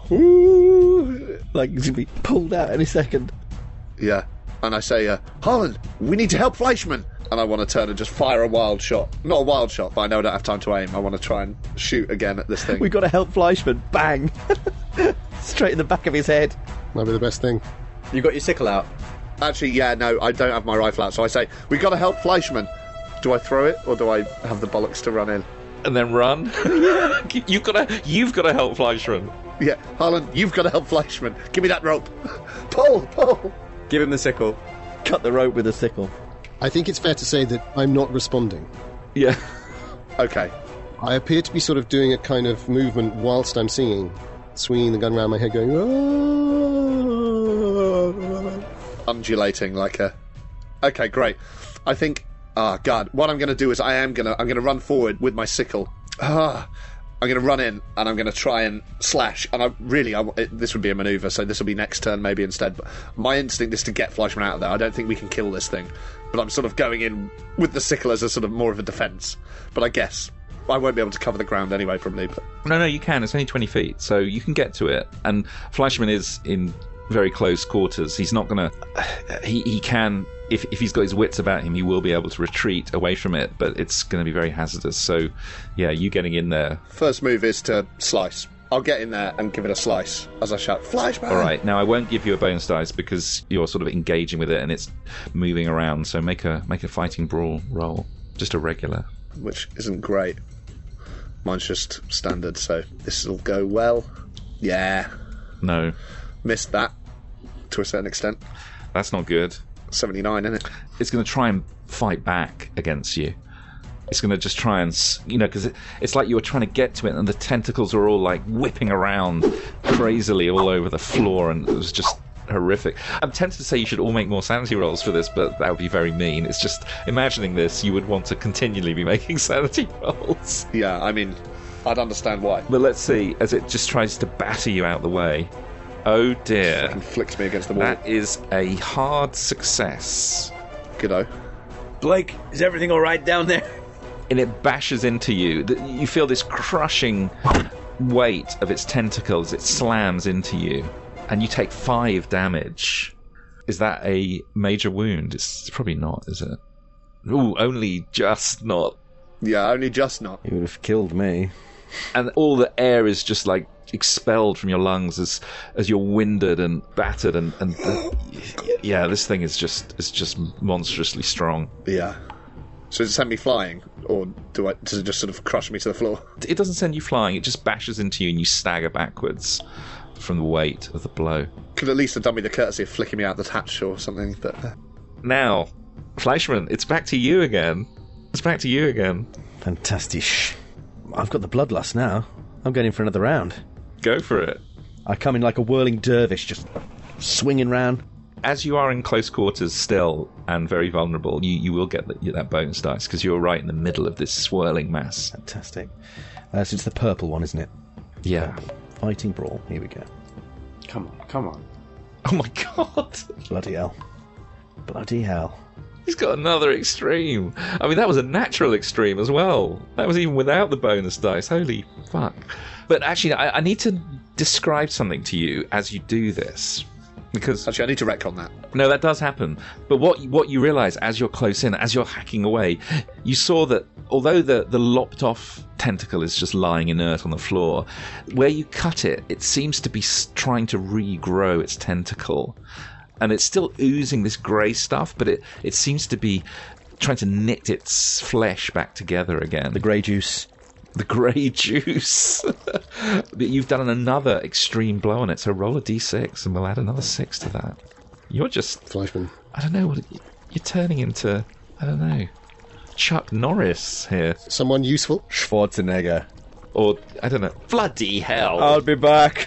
Speaker 6: Ooh.
Speaker 2: Like, he's going to be pulled out any second.
Speaker 6: Yeah. And I say, uh, Harlan, we need to help Fleischmann. And I want to turn and just fire a wild shot. Not a wild shot, but I know I don't have time to aim. I want to try and shoot again at this thing.
Speaker 2: We've got to help Fleischmann. Bang! Straight in the back of his head.
Speaker 4: Might be the best thing.
Speaker 5: You got your sickle out?
Speaker 6: Actually, yeah, no, I don't have my rifle out, so I say, we got to help Fleischmann. Do I throw it, or do I have the bollocks to run in?
Speaker 1: and then run. you've got to, you've got to help Fleischmann.
Speaker 6: Yeah, Harlan, you've got to help Fleischmann. Give me that rope. Pull, pull.
Speaker 5: Give him the sickle. Cut the rope with a sickle.
Speaker 4: I think it's fair to say that I'm not responding.
Speaker 1: Yeah.
Speaker 6: Okay.
Speaker 4: I appear to be sort of doing a kind of movement whilst I'm singing, swinging the gun around my head, going, oh.
Speaker 6: Undulating like a. Okay, great. I think. Ah, oh, God. What I'm going to do is I am going to. I'm going to run forward with my sickle. Ah. I'm going to run in and I'm going to try and slash. And I really, I, it, this would be a manoeuvre, so this will be next turn maybe instead. But my instinct is to get Fleischmann out of there. I don't think we can kill this thing. But I'm sort of going in with the sickle as a sort of more of a defence. But I guess I won't be able to cover the ground anyway, probably. But.
Speaker 1: No, no, you can. It's only twenty feet, so you can get to it. And Fleischmann is in very close quarters. He's not going to... He, he can... If, if he's got his wits about him, he will be able to retreat away from it, but it's going to be very hazardous. So, yeah, you getting in there.
Speaker 6: First move is to slice. I'll get in there and give it a slice as I shout, Fleischmann!
Speaker 1: All right, now I won't give you a bonus dice because you're sort of engaging with it and it's moving around. So make a make a fighting brawl roll, just a regular.
Speaker 6: Which isn't great. Mine's just standard, so this will go well. Yeah.
Speaker 1: No.
Speaker 6: Missed that to a certain extent.
Speaker 1: That's not good.
Speaker 6: seventy-nine, isn't it?
Speaker 1: It's going to try and fight back against you. It's going to just try and, you know, because it, it's like you were trying to get to it and the tentacles are all like whipping around crazily all over the floor, and it was just horrific. I'm tempted to say you should all make more sanity rolls for this, but that would be very mean. It's just, imagining this, you would want to continually be making sanity rolls.
Speaker 6: Yeah, I mean, I'd understand why.
Speaker 1: But let's see, as it just tries to batter you out the way. Oh dear.
Speaker 6: Fucking flicks me against the wall.
Speaker 1: That is a hard success.
Speaker 6: G'do.
Speaker 7: Blake, is everything all right down there?
Speaker 1: And it bashes into you. You feel this crushing weight of its tentacles. It slams into you. And you take five damage. Is that a major wound? It's probably not, is it? Ooh, only just not.
Speaker 6: Yeah, only just not.
Speaker 5: It would have killed me.
Speaker 1: And all the air is just like expelled from your lungs as as you're winded and battered, and, and uh, yeah, this thing is just is just monstrously strong.
Speaker 6: Yeah. So does it send me flying, or do I, does it just sort of crush me to the floor?
Speaker 1: It doesn't send you flying, it just bashes into you and you stagger backwards from the weight of the blow.
Speaker 6: Could at least have done me the courtesy of flicking me out the hatch or something, but...
Speaker 1: Now, Fleischmann, it's back to you again. It's back to you again.
Speaker 2: Fantastic. I've got the bloodlust now. I'm going in for another round.
Speaker 1: Go for it.
Speaker 2: I come in like a whirling dervish, just swinging round.
Speaker 1: As you are in close quarters still and very vulnerable, you, you will get the, that bonus dice because you're right in the middle of this swirling mass.
Speaker 2: Fantastic. Uh, so it's the purple one, isn't it?
Speaker 1: Yeah.
Speaker 2: Fighting brawl. Here we go.
Speaker 5: Come on, come on.
Speaker 1: Oh my god.
Speaker 2: Bloody hell. Bloody hell.
Speaker 1: He's got another extreme. I mean, that was a natural extreme as well. That was even without the bonus dice. Holy fuck. But actually, I, I need to describe something to you as you do this. Because
Speaker 6: actually, I need to retcon that.
Speaker 1: No, that does happen. But what what you realise as you're close in, as you're hacking away, you saw that although the, the lopped off tentacle is just lying inert on the floor, where you cut it, it seems to be trying to regrow its tentacle. And it's still oozing this grey stuff, but it, it seems to be trying to knit its flesh back together again.
Speaker 2: The grey juice.
Speaker 1: The grey juice. But you've done another extreme blow on it, so roll a d six and we'll add another six to that. You're just...
Speaker 4: Fleischmann.
Speaker 1: I don't know, what you're turning into, I don't know, Chuck Norris here.
Speaker 4: Someone useful?
Speaker 2: Schwarzenegger.
Speaker 1: Or, I don't know, bloody hell.
Speaker 2: I'll be back.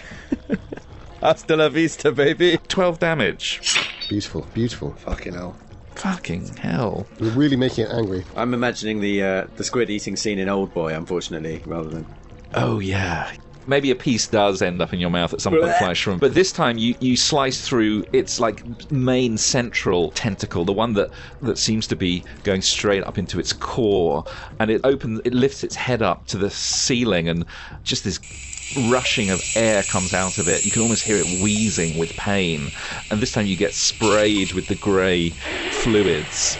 Speaker 2: Hasta la vista, baby.
Speaker 1: twelve damage.
Speaker 4: Beautiful, beautiful.
Speaker 6: Fucking hell.
Speaker 1: Fucking hell.
Speaker 4: You're really making it angry.
Speaker 5: I'm imagining the uh, the squid eating scene in Old Boy, unfortunately, rather than...
Speaker 1: Oh, yeah. Maybe a piece does end up in your mouth at some point, Fleischmann. But this time you, you slice through its like main central tentacle, the one that, that seems to be going straight up into its core, and it opens, it lifts its head up to the ceiling, and just this rushing of air comes out of it. You can almost hear it wheezing with pain, and this time you get sprayed with the grey fluids.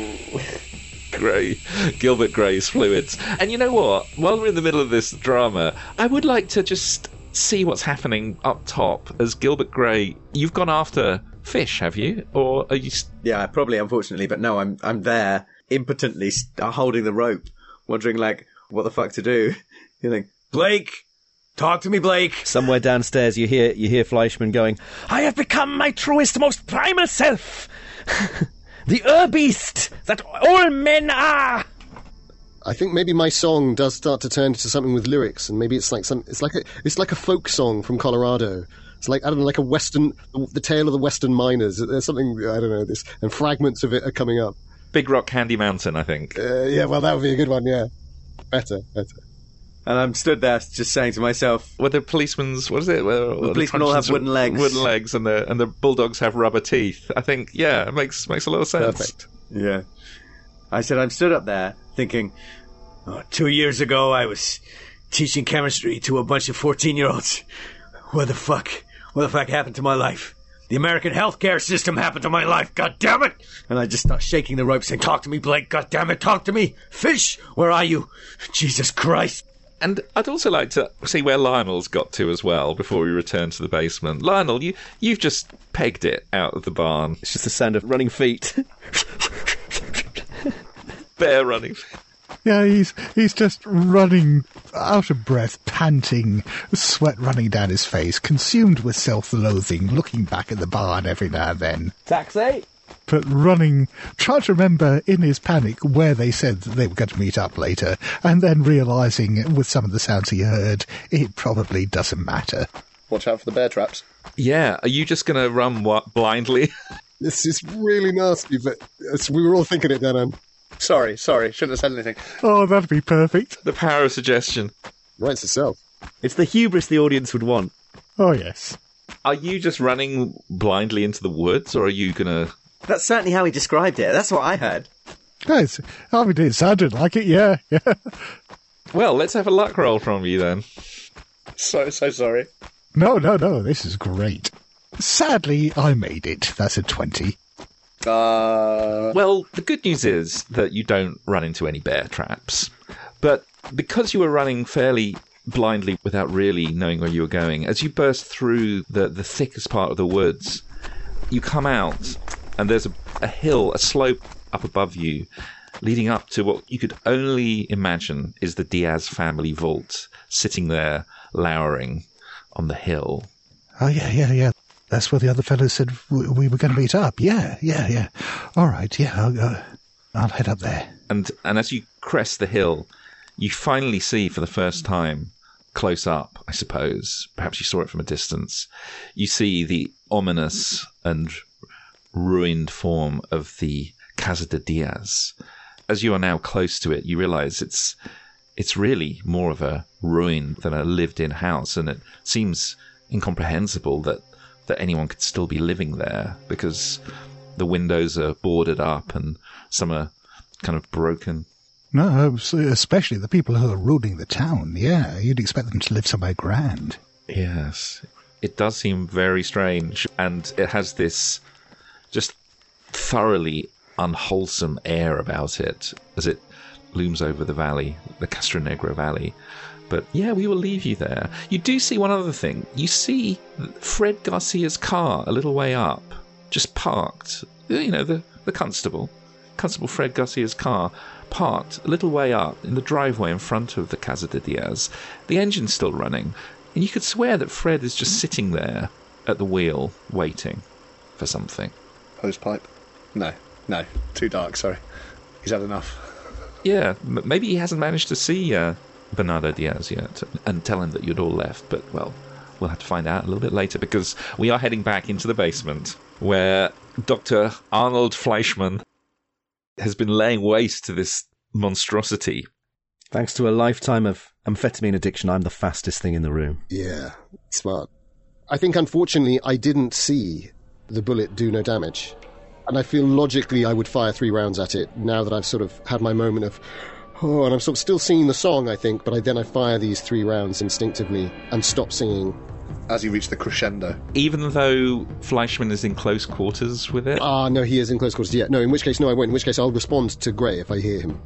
Speaker 1: Grey, Gilbert Gray's fluids. And you know what? While we're in the middle of this drama, I would like to just see what's happening up top. As Gilbert Gray, you've gone after fish, have you? Or are you? St-
Speaker 5: yeah, probably, unfortunately, but no, I'm I'm there impotently st- holding the rope, wondering like, what the fuck to do. You think,
Speaker 7: Blake! Talk to me, Blake!
Speaker 2: Somewhere downstairs you hear you hear Fleischman going, I have become my truest, most primal self! The ur-beast that all men are!
Speaker 4: I think maybe my song does start to turn into something with lyrics, and maybe it's like some it's like a it's like a folk song from Colorado. It's like, I don't know, like a western, the tale of the western miners. There's something, I don't know, this, and fragments of it are coming up.
Speaker 1: Big Rock Candy Mountain, I think.
Speaker 4: Uh, yeah, well, that would be a good one, yeah. Better, better.
Speaker 5: And I'm stood there just saying to myself,
Speaker 1: Well, the policemen's, what is it? Well,
Speaker 5: the policemen all have wooden legs.
Speaker 1: Wooden legs, and the and the bulldogs have rubber teeth. I think, yeah, it makes makes a lot of sense.
Speaker 4: Perfect.
Speaker 5: Yeah. I said, I'm stood up there thinking,
Speaker 7: oh, two years ago I was teaching chemistry to a bunch of fourteen-year-olds. What the fuck? What the fuck happened to my life? The American healthcare system happened to my life, god damn it! And I just start shaking the rope saying, talk to me, Blake, god damn it, talk to me! Fish, where are you? Jesus Christ!
Speaker 1: And I'd also like to see where Lionel's got to as well before we return to the basement. Lionel, you, you've just pegged it out of the barn.
Speaker 2: It's just the sound of running feet.
Speaker 1: Bear running.
Speaker 3: Yeah, he's he's just running, out of breath, panting, sweat running down his face, consumed with self-loathing, looking back at the barn every now and then.
Speaker 2: Taxi!
Speaker 3: But running, trying to remember in his panic where they said that they were going to meet up later, and then realising with some of the sounds he heard, it probably doesn't matter.
Speaker 6: Watch out for the bear traps.
Speaker 1: Yeah, are you just going to run what, blindly?
Speaker 4: This is really nasty, but it's, we were all thinking it then, and
Speaker 6: Sorry, sorry, shouldn't have said anything.
Speaker 3: Oh, that'd be perfect.
Speaker 1: The power of suggestion.
Speaker 4: writes itself.
Speaker 2: It's the hubris the audience would want.
Speaker 3: Oh, yes.
Speaker 1: Are you just running blindly into the woods, or are you going to...
Speaker 5: That's certainly how he described it. That's what I heard.
Speaker 3: Yes, I mean, it sounded like it, yeah, yeah.
Speaker 1: Well, let's have a luck roll from you then.
Speaker 6: So, so sorry.
Speaker 3: No, no, no, this is great. Sadly, I made it. That's a twenty.
Speaker 6: Uh...
Speaker 1: Well, the good news is that you don't run into any bear traps. But because you were running fairly blindly without really knowing where you were going, as you burst through the, the thickest part of the woods, you come out and there's a, a hill, a slope up above you, leading up to what you could only imagine is the Diaz family vault, sitting there, lowering on the hill.
Speaker 3: Oh, yeah, yeah, yeah. That's where the other fellow said we, we were going to meet up. Yeah, yeah, yeah. All right, yeah, I'll, uh, I'll head up there.
Speaker 1: And and as you crest the hill, you finally see for the first time, close up, I suppose, perhaps you saw it from a distance, you see the ominous and ruined form of the Casa de Diaz. As you are now close to it, you realize it's it's really more of a ruin than a lived-in house, and it seems incomprehensible that, that anyone could still be living there, because the windows are boarded up and some are kind of broken.
Speaker 3: No, especially the people who are ruling the town. Yeah, you'd expect them to live somewhere grand.
Speaker 1: Yes, it does seem very strange, and it has this just thoroughly unwholesome air about it as it looms over the valley, the Castro Negro Valley. But yeah, we will leave you there. You do see one other thing. You see Fred Garcia's car a little way up, just parked. You know, the, the constable, Constable Fred Garcia's car, parked a little way up in the driveway in front of the Casa de Diaz. The engine's still running, and you could swear that Fred is just sitting there at the wheel, waiting for something.
Speaker 6: Hose pipe? No, no, too dark, sorry. He's had enough.
Speaker 1: Yeah, m- maybe he hasn't managed to see uh, Bernardo Diaz yet and tell him that you'd all left, but, well, we'll have to find out a little bit later, because we are heading back into the basement where Doctor Arnold Fleischman has been laying waste to this monstrosity.
Speaker 2: Thanks to a lifetime of amphetamine addiction, I'm the fastest thing in the room.
Speaker 4: Yeah, smart. I think, unfortunately, I didn't see the bullet do no damage. And I feel logically I would fire three rounds at it now that I've sort of had my moment of, oh, and I'm sort of still singing the song, I think, but I, then I fire these three rounds instinctively and stop singing.
Speaker 6: As you reach the crescendo.
Speaker 1: Even though Fleischman is in close quarters with it?
Speaker 4: Ah, no, he is in close quarters, yeah. No, in which case, no, I won't. In which case, I'll respond to Gray if I hear him.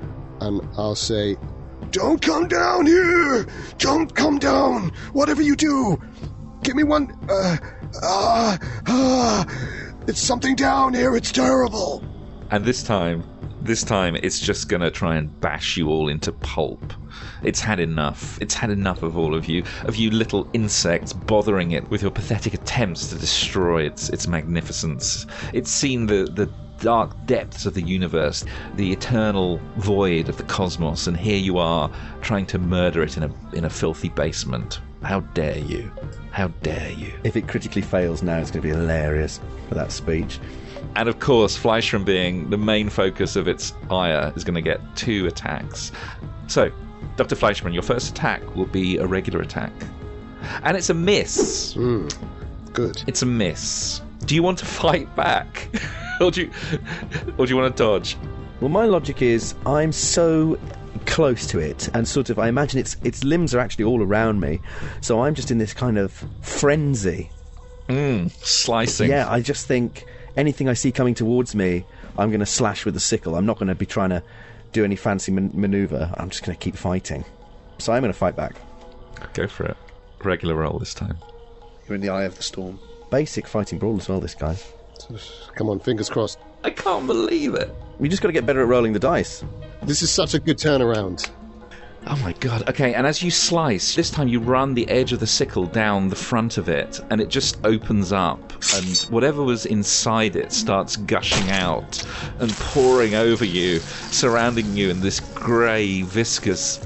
Speaker 4: And I'll say, don't come down here! Don't come down! Whatever you do! Give me one... Uh, ah, ah... It's something down here, it's terrible!
Speaker 1: And this time, This time, it's just going to try and bash you all into pulp. It's had enough. It's had enough of all of you, of you little insects bothering it with your pathetic attempts to destroy its its magnificence. It's seen the, the dark depths of the universe, the eternal void of the cosmos, and here you are trying to murder it in a in a filthy basement. How dare you? How dare you?
Speaker 2: If it critically fails now, it's going to be hilarious for that speech.
Speaker 1: And of course, Fleischmann, being the main focus of its ire, is going to get two attacks. So, Doctor Fleischmann, your first attack will be a regular attack. And it's a miss.
Speaker 4: Mm, good.
Speaker 1: It's a miss. Do you want to fight back? or, do you, or do you want to dodge?
Speaker 2: Well, my logic is I'm so close to it, and sort of I imagine its its limbs are actually all around me, so I'm just in this kind of frenzy.
Speaker 1: Mm, slicing.
Speaker 2: Yeah, I just think anything I see coming towards me, I'm going to slash with the sickle. I'm not going to be trying to do any fancy man- manoeuvre. I'm just going to keep fighting. So I'm going to fight back.
Speaker 1: Go for it. Regular roll this time.
Speaker 6: You're in the eye of the storm.
Speaker 2: Basic fighting brawl as well, this guy.
Speaker 4: Come on, fingers crossed.
Speaker 1: I can't believe it.
Speaker 2: We just got to get better at rolling the dice.
Speaker 4: This is such a good turnaround.
Speaker 1: Oh my god. Okay, and as you slice, this time you run the edge of the sickle down the front of it, and it just opens up, and whatever was inside it starts gushing out and pouring over you, surrounding you in this grey, viscous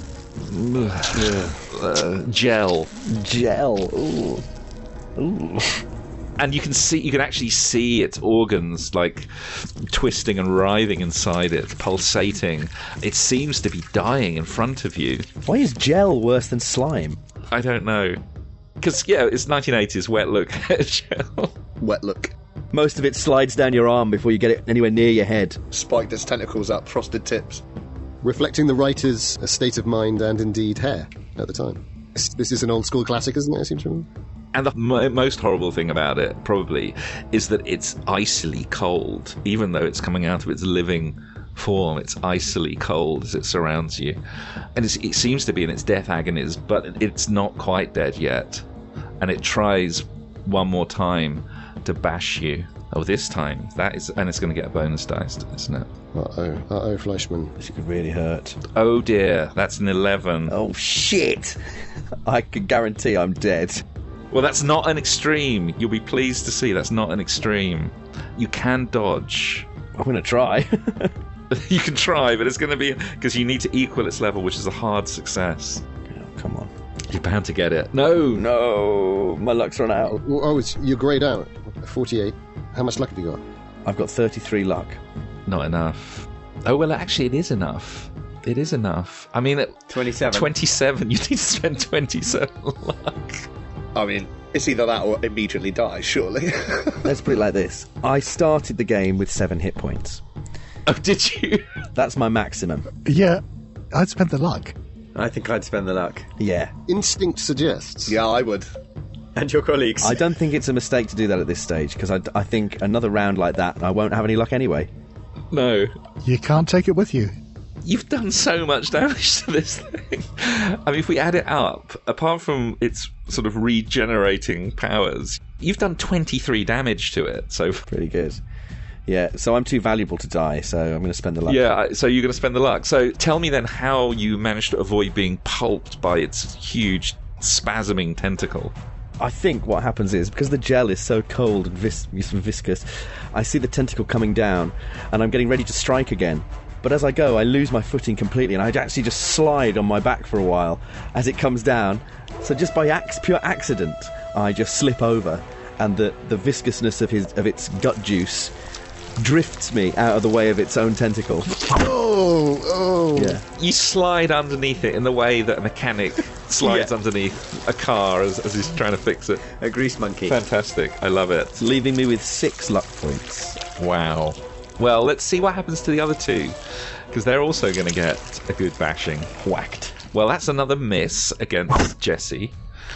Speaker 1: uh, uh, gel.
Speaker 2: Gel. Ooh. Ooh.
Speaker 1: And you can see, you can actually see its organs like twisting and writhing inside it, pulsating. It seems to be dying in front of you.
Speaker 2: Why is gel worse than slime?
Speaker 1: I don't know. Because, yeah, it's nineteen eighties wet look gel.
Speaker 6: Wet look.
Speaker 2: Most of it slides down your arm before you get it anywhere near your head.
Speaker 6: Spiked its tentacles up, frosted tips.
Speaker 4: Reflecting the writer's state of mind and indeed hair at the time. This is an old school classic, isn't it? I seem to remember.
Speaker 1: And the mo- most horrible thing about it, probably, is that it's icily cold. Even though it's coming out of its living form, it's icily cold as it surrounds you. And it's, it seems to be in its death agonies, but it's not quite dead yet. And it tries one more time to bash you. Oh, this time. That is, and it's going to get a bonus dice, isn't it?
Speaker 4: Uh-oh. Uh-oh, Fleischmann.
Speaker 2: This could really hurt.
Speaker 1: Oh, dear. That's an eleven.
Speaker 2: Oh, shit! I can guarantee I'm dead.
Speaker 1: Well, that's not an extreme. You'll be pleased to see that's not an extreme. You can dodge.
Speaker 2: I'm going to try.
Speaker 1: You can try, but it's going to be... Because you need to equal its level, which is a hard success.
Speaker 2: Oh, come on.
Speaker 1: You're bound to get it. No!
Speaker 2: No! My luck's run out.
Speaker 4: Oh, oh it's, you're greyed out. forty-eight. How much luck have you got?
Speaker 2: I've got thirty-three luck.
Speaker 1: Not enough. Oh, well, actually, it is enough. It is enough. I mean...
Speaker 5: twenty-seven.
Speaker 1: twenty-seven. You need to spend twenty-seven luck.
Speaker 6: I mean, it's either that or immediately die, surely.
Speaker 2: Let's put it like this. I started the game with seven hit points.
Speaker 1: Oh, did you?
Speaker 2: That's my maximum.
Speaker 3: Yeah, I'd spend the luck.
Speaker 5: I think I'd spend the luck.
Speaker 2: Yeah.
Speaker 4: Instinct suggests.
Speaker 6: Yeah, I would.
Speaker 5: And your colleagues.
Speaker 2: I don't think it's a mistake to do that at this stage, because I, I think another round like that, and I won't have any luck anyway.
Speaker 1: No.
Speaker 3: You can't take it with you.
Speaker 1: You've done so much damage to this thing. I mean, if we add it up, apart from its sort of regenerating powers, you've done twenty-three damage to it. So
Speaker 2: pretty good. Yeah, so I'm too valuable to die, so I'm going to spend the luck.
Speaker 1: Yeah, so you're going to spend the luck. So tell me then how you managed to avoid being pulped by its huge spasming tentacle.
Speaker 2: I think what happens is, because the gel is so cold and vis- viscous, I see the tentacle coming down, and I'm getting ready to strike again. But as I go, I lose my footing completely, and I actually just slide on my back for a while as it comes down. So just by ac- pure accident, I just slip over, and the, the viscousness of his of its gut juice drifts me out of the way of its own tentacle.
Speaker 4: Oh, oh.
Speaker 2: Yeah.
Speaker 1: You slide underneath it in the way that a mechanic slides
Speaker 2: Yeah.
Speaker 1: underneath a car as, as he's trying to fix it.
Speaker 5: A grease monkey.
Speaker 1: Fantastic. I love it.
Speaker 2: Leaving me with six luck points.
Speaker 1: Wow. Well, let's see what happens to the other two, because they're also going to get a good bashing. Whacked. Well, that's another miss against Jesse.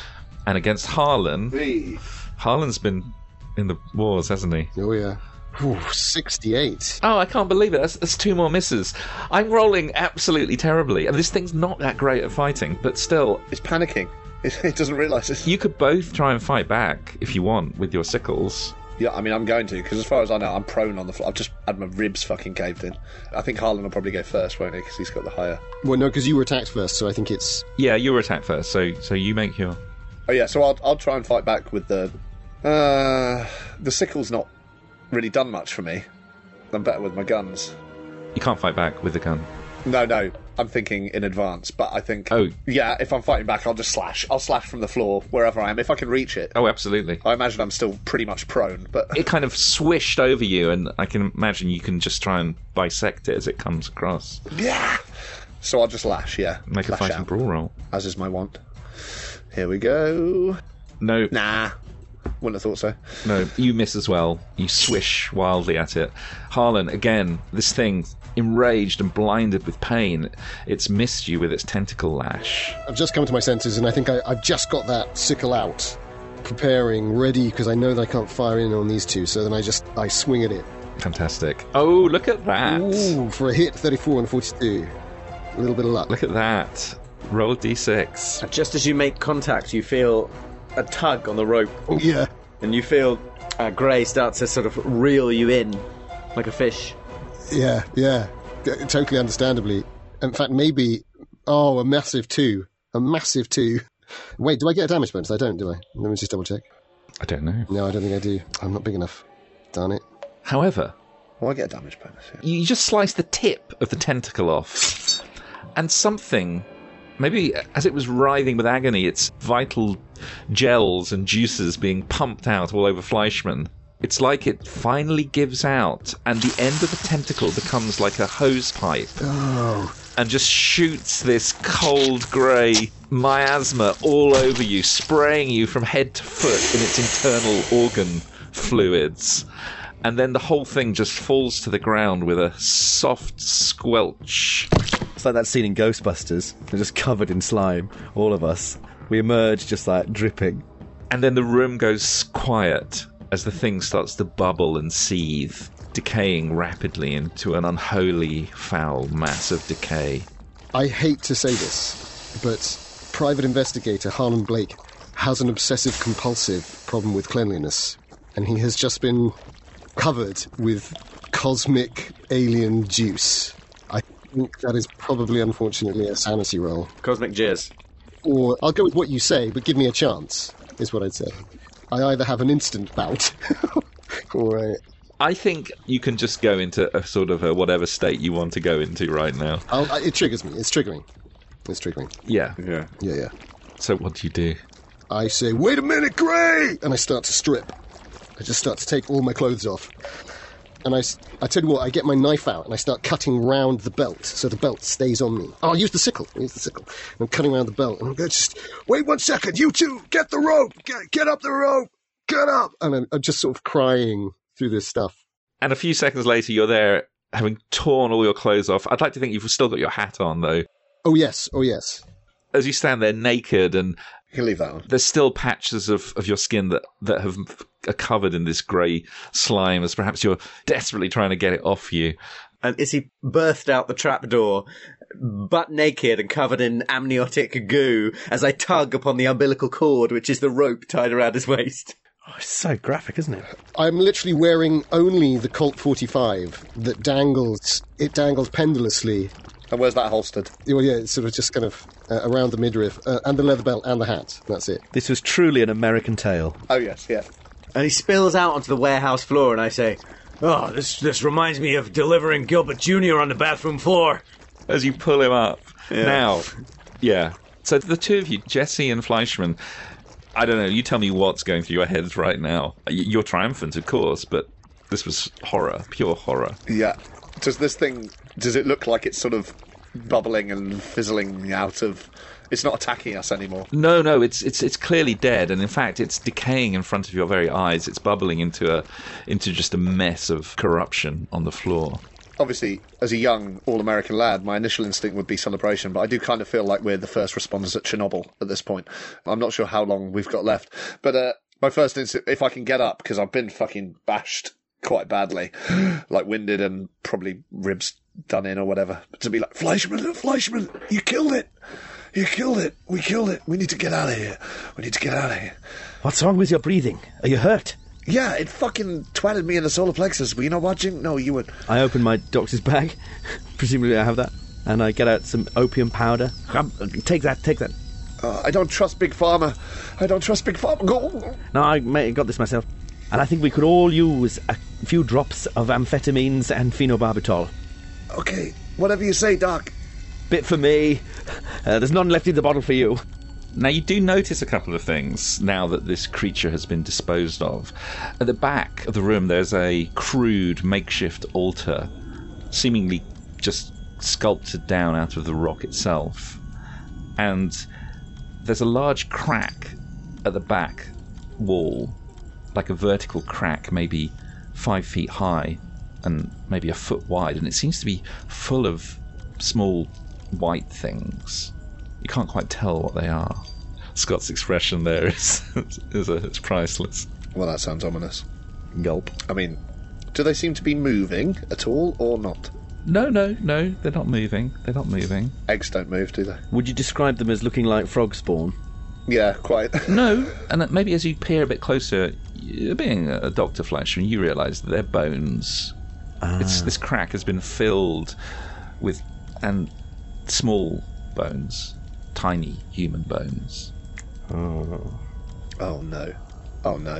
Speaker 1: And against Harlan.
Speaker 6: Hey.
Speaker 1: Harlan's been in the wars, hasn't he?
Speaker 4: Oh, yeah. Ooh, sixty-eight.
Speaker 1: Oh, I can't believe it. That's, that's two more misses. I'm rolling absolutely terribly. And this thing's not that great at fighting, but still...
Speaker 6: It's panicking. It, it doesn't realise it.
Speaker 1: You could both try and fight back, if you want, with your sickles.
Speaker 6: Yeah, I mean, I'm going to, because as far as I know, I'm prone on the floor. I've just had my ribs fucking caved in. I think Harlan will probably go first, won't he? Because he's got the higher...
Speaker 4: Well, no, because you were attacked first, so I think it's...
Speaker 1: Yeah, you were attacked first, so so you make your...
Speaker 6: Oh, yeah, so I'll, I'll try and fight back with the... Uh, the sickle's not really done much for me. I'm better with my guns.
Speaker 1: You can't fight back with the gun.
Speaker 6: No, no, I'm thinking in advance, but I think...
Speaker 1: Oh.
Speaker 6: Yeah, if I'm fighting back, I'll just slash. I'll slash from the floor, wherever I am, if I can reach it.
Speaker 1: Oh, absolutely.
Speaker 6: I imagine I'm still pretty much prone, but...
Speaker 1: It kind of swished over you, and I can imagine you can just try and bisect it as it comes across.
Speaker 6: Yeah! So I'll just lash, yeah.
Speaker 1: Make
Speaker 6: lash
Speaker 1: a fighting
Speaker 6: out,
Speaker 1: brawl roll.
Speaker 6: as is my wont. Here we go.
Speaker 1: No.
Speaker 6: Nah. Wouldn't have thought so.
Speaker 1: No, you miss as well. You swish wildly at it. Harlan, again, this thing, enraged and blinded with pain, it's missed you with its tentacle lash.
Speaker 4: I've just come to my senses, and I think I, I've just got that sickle out, preparing, ready, because I know that I can't fire in on these two, so then I just, I swing at it.
Speaker 1: Fantastic. Oh, look at that.
Speaker 4: Ooh, for a hit, thirty-four and forty-two. A little bit of luck.
Speaker 1: Look at that. Roll a d six.
Speaker 5: Just as you make contact, you feel a tug on the rope.
Speaker 4: Oh, yeah.
Speaker 5: And you feel uh, Grey start to sort of reel you in like a fish.
Speaker 4: Yeah, yeah. T- totally understandably. In fact, maybe... Oh, a massive two. A massive two. Wait, do I get a damage bonus? I don't, do I? Let me just double check.
Speaker 1: I don't know.
Speaker 4: No, I don't think I do. I'm not big enough. Darn it.
Speaker 1: However...
Speaker 6: Well, I get a damage bonus, yeah.
Speaker 1: You just slice the tip of the tentacle off, and something... Maybe as it was writhing with agony, its vital gels and juices being pumped out all over Fleischmann. It's like it finally gives out, and the end of the tentacle becomes like a hose pipe.
Speaker 4: Oh.
Speaker 1: And just shoots this cold grey miasma all over you, spraying you from head to foot in its internal organ fluids. And then the whole thing just falls to the ground with a soft squelch.
Speaker 2: It's like that scene in Ghostbusters. They're just covered in slime, all of us. We emerge just like dripping.
Speaker 1: And then the room goes quiet as the thing starts to bubble and seethe, decaying rapidly into an unholy, foul mass of decay.
Speaker 4: I hate to say this, but private investigator Harlan Blake has an obsessive-compulsive problem with cleanliness, and he has just been covered with cosmic alien juice. I think that is probably, unfortunately, a sanity roll.
Speaker 5: Cosmic jizz.
Speaker 4: Or, I'll go with what you say, but give me a chance, is what I'd say. I either have an instant bout, or a...
Speaker 1: I think you can just go into a sort of a whatever state you want to go into right now.
Speaker 4: I'll, it triggers me. It's triggering. It's triggering.
Speaker 1: Yeah.
Speaker 5: Yeah.
Speaker 4: Yeah, yeah.
Speaker 1: So what do you do?
Speaker 4: I say, wait a minute, Grey! And I start to strip. I just start to take all my clothes off. And I, I tell you what, I get my knife out and I start cutting round the belt so the belt stays on me. Oh, I'll use the sickle. I'll use the sickle. And I'm cutting around the belt. And I'm going, just, wait one second, you two, get the rope! Get, get up the rope! Get up! And I'm, I'm just sort of crying through this stuff.
Speaker 1: And a few seconds later, you're there, having torn all your clothes off. I'd like to think you've still got your hat on, though.
Speaker 4: Oh, yes. Oh, yes.
Speaker 1: As you stand there naked, and
Speaker 6: you can leave that on.
Speaker 1: There's still patches of, of your skin that, that have are covered in this grey slime, as perhaps you're desperately trying to get it off you.
Speaker 5: And as he burst out the trapdoor, butt naked and covered in amniotic goo, as I tug upon the umbilical cord, which is the rope tied around his waist.
Speaker 2: Oh, it's so graphic, isn't it?
Speaker 4: I'm literally wearing only the Colt forty-five that dangles, it dangles pendulously.
Speaker 6: And where's that holstered?
Speaker 4: Well, yeah, it's sort of just kind of uh, around the midriff, uh, and the leather belt and the hat. That's it.
Speaker 2: This was truly an American tale.
Speaker 6: Oh, yes, yeah.
Speaker 5: And he spills out onto the warehouse floor, and I say,
Speaker 7: oh, this this reminds me of delivering Gilbert Junior on the bathroom floor.
Speaker 1: As you pull him up.
Speaker 5: Yeah.
Speaker 1: Now, yeah. So the two of you, Jesse and Fleischmann, I don't know, you tell me what's going through your heads right now. You're triumphant, of course, but this was horror, pure horror.
Speaker 6: Yeah. Does this thing, does it look like it's sort of bubbling and fizzling out of... It's not attacking us anymore?
Speaker 1: No, no, it's it's it's clearly dead, and in fact it's decaying in front of your very eyes. It's bubbling into a into just a mess of corruption on the floor.
Speaker 6: Obviously, as a young all-American lad, my initial instinct would be celebration, but I do kind of feel like we're the first responders at Chernobyl at this point. I'm not sure how long we've got left. But uh, my first instinct, if I can get up, because I've been fucking bashed quite badly, like winded and probably ribs done in or whatever, but to be like, Fleischmann, Fleischmann, you killed it! You killed it! We killed it! We need to get out of here! We need to get out of here!
Speaker 2: What's wrong with your breathing? Are you hurt?
Speaker 6: Yeah, it fucking twatted me in the solar plexus. Were you not watching? No, you were.
Speaker 2: I open my doctor's bag. Presumably I have that. And I get out some opium powder. Um, take that, take that.
Speaker 6: Uh, I don't trust Big Pharma. I don't trust Big Pharma. Go.
Speaker 2: No, I ma- got this myself. And I think we could all use a few drops of amphetamines and phenobarbital.
Speaker 6: Okay, whatever you say, Doc.
Speaker 2: Bit for me. Uh, there's none left in the bottle for you.
Speaker 1: Now, you do notice a couple of things now that this creature has been disposed of. At the back of the room, there's a crude makeshift altar, seemingly just sculpted down out of the rock itself. And there's a large crack at the back wall, like a vertical crack, maybe five feet high and maybe a foot wide, and it seems to be full of small white things. You can't quite tell what they are. Scott's expression there is is, a, is priceless.
Speaker 6: Well, that sounds ominous.
Speaker 2: Gulp.
Speaker 6: I mean, do they seem to be moving at all, or not?
Speaker 1: No, no, no, they're not moving. They're not moving.
Speaker 6: Eggs don't move, do they?
Speaker 2: Would you describe them as looking like frog spawn?
Speaker 6: Yeah, quite.
Speaker 1: No, and maybe as you peer a bit closer, being a Doctor Fleischman, you realise that they're bones.
Speaker 2: Ah.
Speaker 1: It's, this crack has been filled with and small bones, tiny human bones.
Speaker 2: Oh.
Speaker 6: Oh no. Oh no.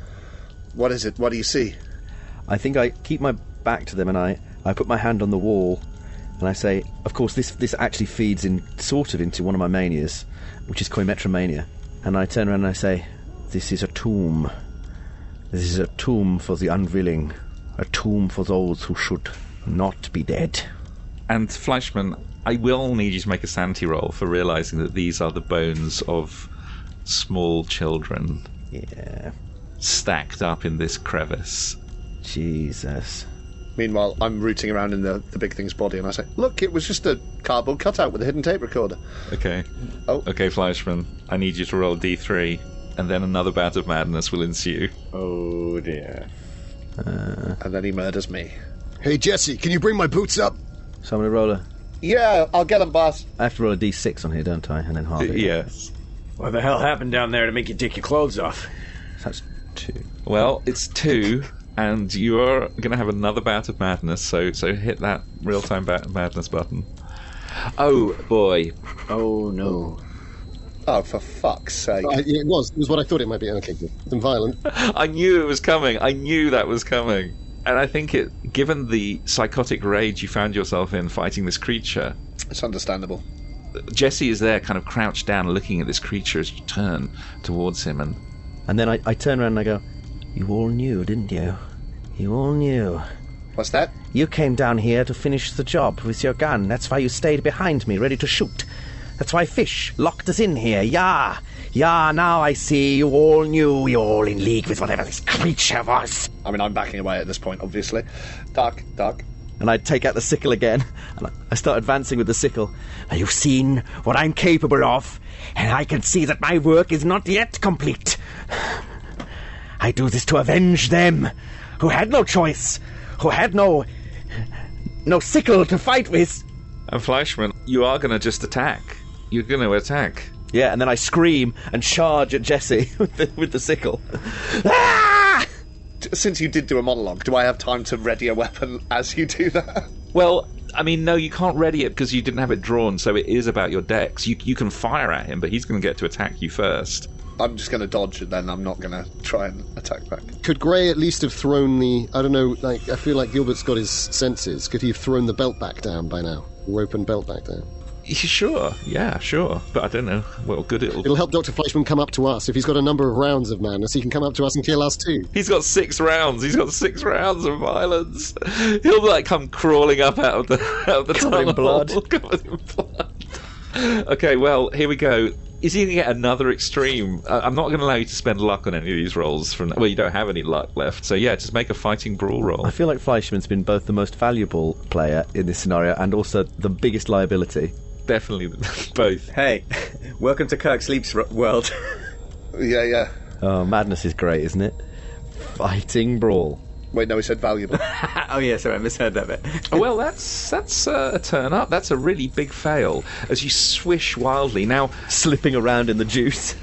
Speaker 6: What is it? What do you see?
Speaker 2: I think I keep my back to them and I, I put my hand on the wall and I say, of course this this actually feeds in sort of into one of my manias, which is Coimetromania. And I turn around and I say, this is a tomb. This is a tomb for the unwilling. A tomb for those who should not be dead.
Speaker 1: And Fleischman, I will need you to make a sanity roll for realising that these are the bones of small children.
Speaker 2: Yeah.
Speaker 1: Stacked up in this crevice.
Speaker 2: Jesus.
Speaker 6: Meanwhile, I'm rooting around in the, the big thing's body and I say, look, it was just a cardboard cutout with a hidden tape recorder.
Speaker 1: Okay.
Speaker 6: Oh.
Speaker 1: Okay, Fleischman, I need you to roll a d three, and then another bout of madness will ensue.
Speaker 7: Oh, dear.
Speaker 2: Uh,
Speaker 6: and then he murders me.
Speaker 4: Hey, Jesse, can you bring my boots up?
Speaker 2: so I'm going to roll a...
Speaker 6: Yeah, I'll get him, boss.
Speaker 2: I have to roll a d six on here, don't I? And then half it.
Speaker 1: Yes.
Speaker 7: What the hell happened down there to make you take your clothes off?
Speaker 2: That's two.
Speaker 1: Well, it's two, and you're going to have another bout of madness, so so hit that real-time bat- madness button. Oh, boy.
Speaker 7: Oh, no.
Speaker 6: Oh, for fuck's sake.
Speaker 4: Uh, yeah, it was. It was what I thought it might be. Okay, good. Some violent.
Speaker 1: I knew it was coming. I knew that was coming. And I think it, given the psychotic rage you found yourself in fighting this creature...
Speaker 6: It's understandable.
Speaker 1: Jesse is there, kind of crouched down, looking at this creature as you turn towards him, and...
Speaker 2: And then I, I turn around and I go, you all knew, didn't you? You all knew.
Speaker 6: What's that?
Speaker 2: You came down here to finish the job with your gun. That's why you stayed behind me, ready to shoot. That's why Fish locked us in here. Yeah. Yeah, now I see you all knew. You're all in league with whatever this creature was.
Speaker 6: I mean, I'm backing away at this point, obviously. Doc, Doc.
Speaker 2: And I take out the sickle again, and I start advancing with the sickle. Now, you've seen what I'm capable of, and I can see that my work is not yet complete. I do this to avenge them, who had no choice, who had no... no sickle to fight with.
Speaker 1: And Fleischman, you are going to just attack. You're going to attack.
Speaker 2: Yeah, and then I scream and charge at Jesse with the, with the sickle. Ah!
Speaker 6: Since you did do a monologue, do I have time to ready a weapon as you do that?
Speaker 1: Well, I mean, no, you can't ready it because you didn't have it drawn, so it is about your dex. You, you can fire at him, but he's going to get to attack you first.
Speaker 6: I'm just going to dodge and then I'm not going to try and attack back.
Speaker 4: Could Gray at least have thrown the... I don't know, like, I feel like Gilbert's got his senses. Could he have thrown the belt back down by now? Rope and belt back down?
Speaker 1: Sure, yeah, sure. But I don't know what good it'll...
Speaker 4: It'll help Doctor Fleischman come up to us. If he's got a number of rounds of madness, he can come up to us and kill us too.
Speaker 1: He's got six rounds. He's got six rounds of violence. He'll, like, come crawling up out of the, out of the
Speaker 2: Covered in
Speaker 1: tunnel.
Speaker 2: blood.
Speaker 1: Covered in blood. Okay, well, here we go. Is he going to get another extreme? Uh, I'm not going to allow you to spend luck on any of these rolls. From Well, you don't have any luck left. So, yeah, just make a fighting brawl roll.
Speaker 2: I feel like Fleischman's been both the most valuable player in this scenario and also the biggest liability.
Speaker 1: Definitely both.
Speaker 5: Hey, welcome to Kirk Sleep's ro- world.
Speaker 6: Yeah, yeah.
Speaker 2: Oh, madness is great, isn't it? Fighting brawl.
Speaker 6: Wait, no, he said valuable.
Speaker 5: Oh, yeah, sorry, I misheard that bit.
Speaker 1: Well, that's that's uh, a turn up. That's a really big fail as you swish wildly. Now,
Speaker 2: Slipping around in the juice.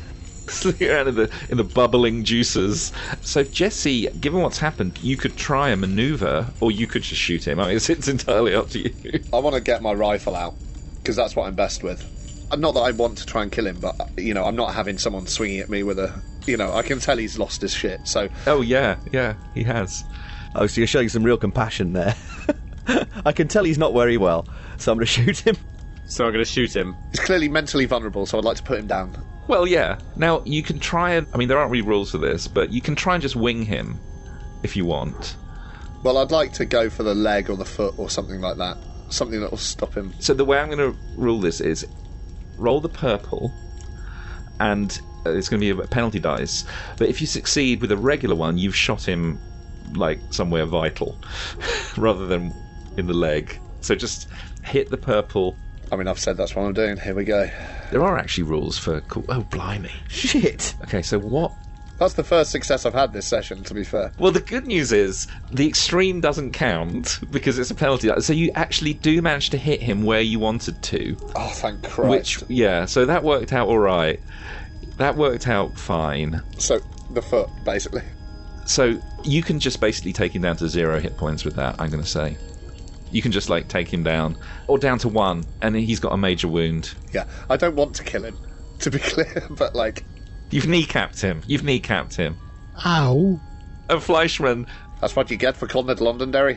Speaker 1: Slipping around in the, in the bubbling juices. So, Jesse, given what's happened, you could try a maneuver, or you could just shoot him. I mean, it's, it's entirely up to you.
Speaker 6: I want to get my rifle out, because that's what I'm best with. Not that I want to try and kill him, but, you know, I'm not having someone swinging at me with a... You know, I can tell he's lost his shit, so...
Speaker 1: Oh, yeah, yeah, he has.
Speaker 10: Oh, so you're showing some real compassion there. I can tell he's not very well, so I'm going to shoot him.
Speaker 5: So I'm going to shoot him.
Speaker 6: He's clearly mentally vulnerable, so I'd like to put him down.
Speaker 1: Well, yeah. Now, you can try and... I mean, there aren't really rules for this, but you can try and just wing him, if you want.
Speaker 6: Well, I'd like to go for the leg or the foot or something like that. Something that will stop him.
Speaker 1: So the way I'm going to rule this is... roll the purple, and it's going to be a penalty dice. But if you succeed with a regular one, you've shot him, like, somewhere vital, rather than in the leg. So just hit the purple.
Speaker 6: I mean, I've said that's what I'm doing. Here we go.
Speaker 1: There are actually rules for... Cool. Oh, blimey.
Speaker 10: Shit.
Speaker 1: Okay, so what...
Speaker 6: That's the first success I've had this session, to be fair.
Speaker 1: Well, the good news is the extreme doesn't count because it's a penalty. So you actually do manage to hit him where you wanted to.
Speaker 6: Oh, thank Christ.
Speaker 1: Which, yeah, so that worked out all right. That worked out fine.
Speaker 6: So, the foot, basically.
Speaker 1: So you can just basically take him down to zero hit points with that, I'm going to say. You can just, like, take him down. Or down to one, and he's got a major wound.
Speaker 6: Yeah, I don't want to kill him, to be clear, but, like...
Speaker 1: You've kneecapped him. You've kneecapped him.
Speaker 3: Ow.
Speaker 1: And Fleischmann...
Speaker 6: That's what you get for calling it Londonderry.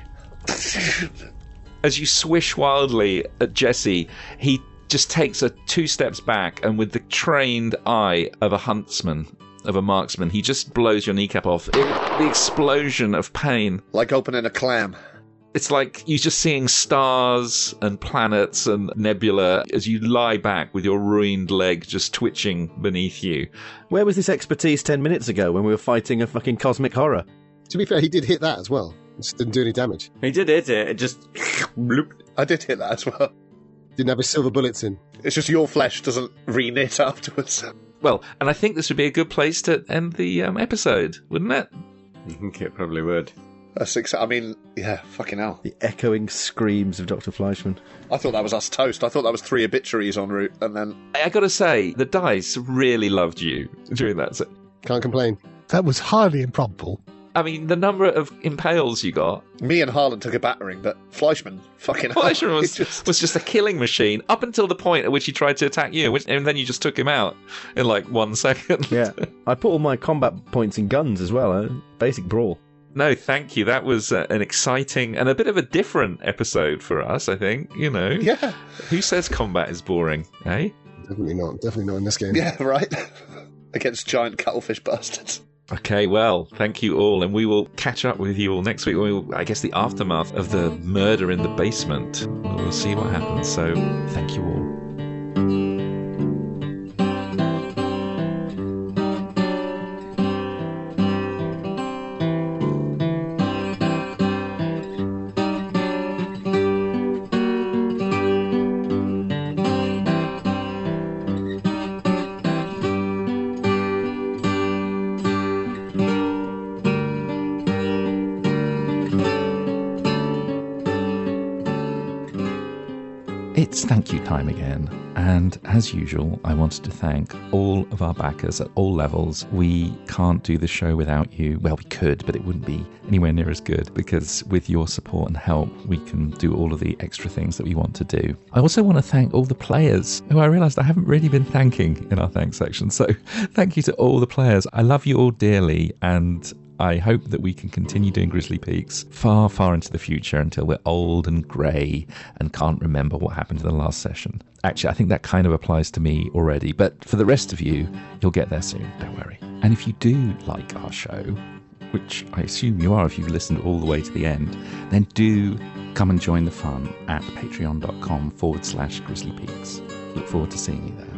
Speaker 1: As you swish wildly at Jesse, he just takes a two steps back, and with the trained eye of a huntsman, of a marksman, he just blows your kneecap off. It, the explosion of pain.
Speaker 6: Like opening a clam.
Speaker 1: It's like you're just seeing stars and planets and nebula as you lie back with your ruined leg just twitching beneath you.
Speaker 10: Where was this expertise ten minutes ago when we were fighting a fucking cosmic horror?
Speaker 4: To be fair, he did hit that as well. It just didn't do any damage.
Speaker 5: He did hit it. It just... bloop.
Speaker 6: I did hit that as well.
Speaker 4: Didn't have his silver bullets in.
Speaker 6: It's just your flesh doesn't re-knit afterwards.
Speaker 1: Well, and I think this would be a good place to end the um, episode, wouldn't it?
Speaker 5: I think it probably would.
Speaker 6: A six, I mean, yeah, fucking hell.
Speaker 10: The echoing screams of Doctor Fleischmann.
Speaker 6: I thought that was us toast. I thought that was three obituaries en route, and then...
Speaker 1: I gotta say, the dice really loved you during that. So,
Speaker 4: Can't complain.
Speaker 3: That was highly improbable.
Speaker 1: I mean, the number of impales you got.
Speaker 6: Me and Harlan took a battering, but Fleischmann, fucking hell.
Speaker 1: Fleischmann was,
Speaker 6: just...
Speaker 1: was just a killing machine up until the point at which he tried to attack you, which, and then you just took him out in like one second.
Speaker 10: Yeah, I put all my combat points in guns as well. Uh, basic brawl.
Speaker 1: No, thank you. That was uh, an exciting and a bit of a different episode for us, I think. You know.
Speaker 6: Yeah.
Speaker 1: Who says combat is boring, eh?
Speaker 4: Definitely not. Definitely not in this game.
Speaker 6: Yeah, right. Against giant cuttlefish bastards.
Speaker 1: Okay, well, thank you all, and we will catch up with you all next week when we will, I guess, the aftermath of the murder in the basement. We'll see what happens, so thank you all. It's thank you time again, and as usual, I wanted to thank all of our backers at all levels. We can't do the show without you. Well, we could, but it wouldn't be anywhere near as good, because with your support and help, we can do all of the extra things that we want to do. I also want to thank all the players, who I realised I haven't really been thanking in our thanks section, so thank you to all the players. I love you all dearly, and I hope that we can continue doing Grizzly Peaks far, far into the future until we're old and grey and can't remember what happened in the last session. Actually, I think that kind of applies to me already, but for the rest of you, you'll get there soon, don't worry. And if you do like our show, which I assume you are if you've listened all the way to the end, then do come and join the fun at patreon.com forward slash Grizzly Peaks. Look forward to seeing you there.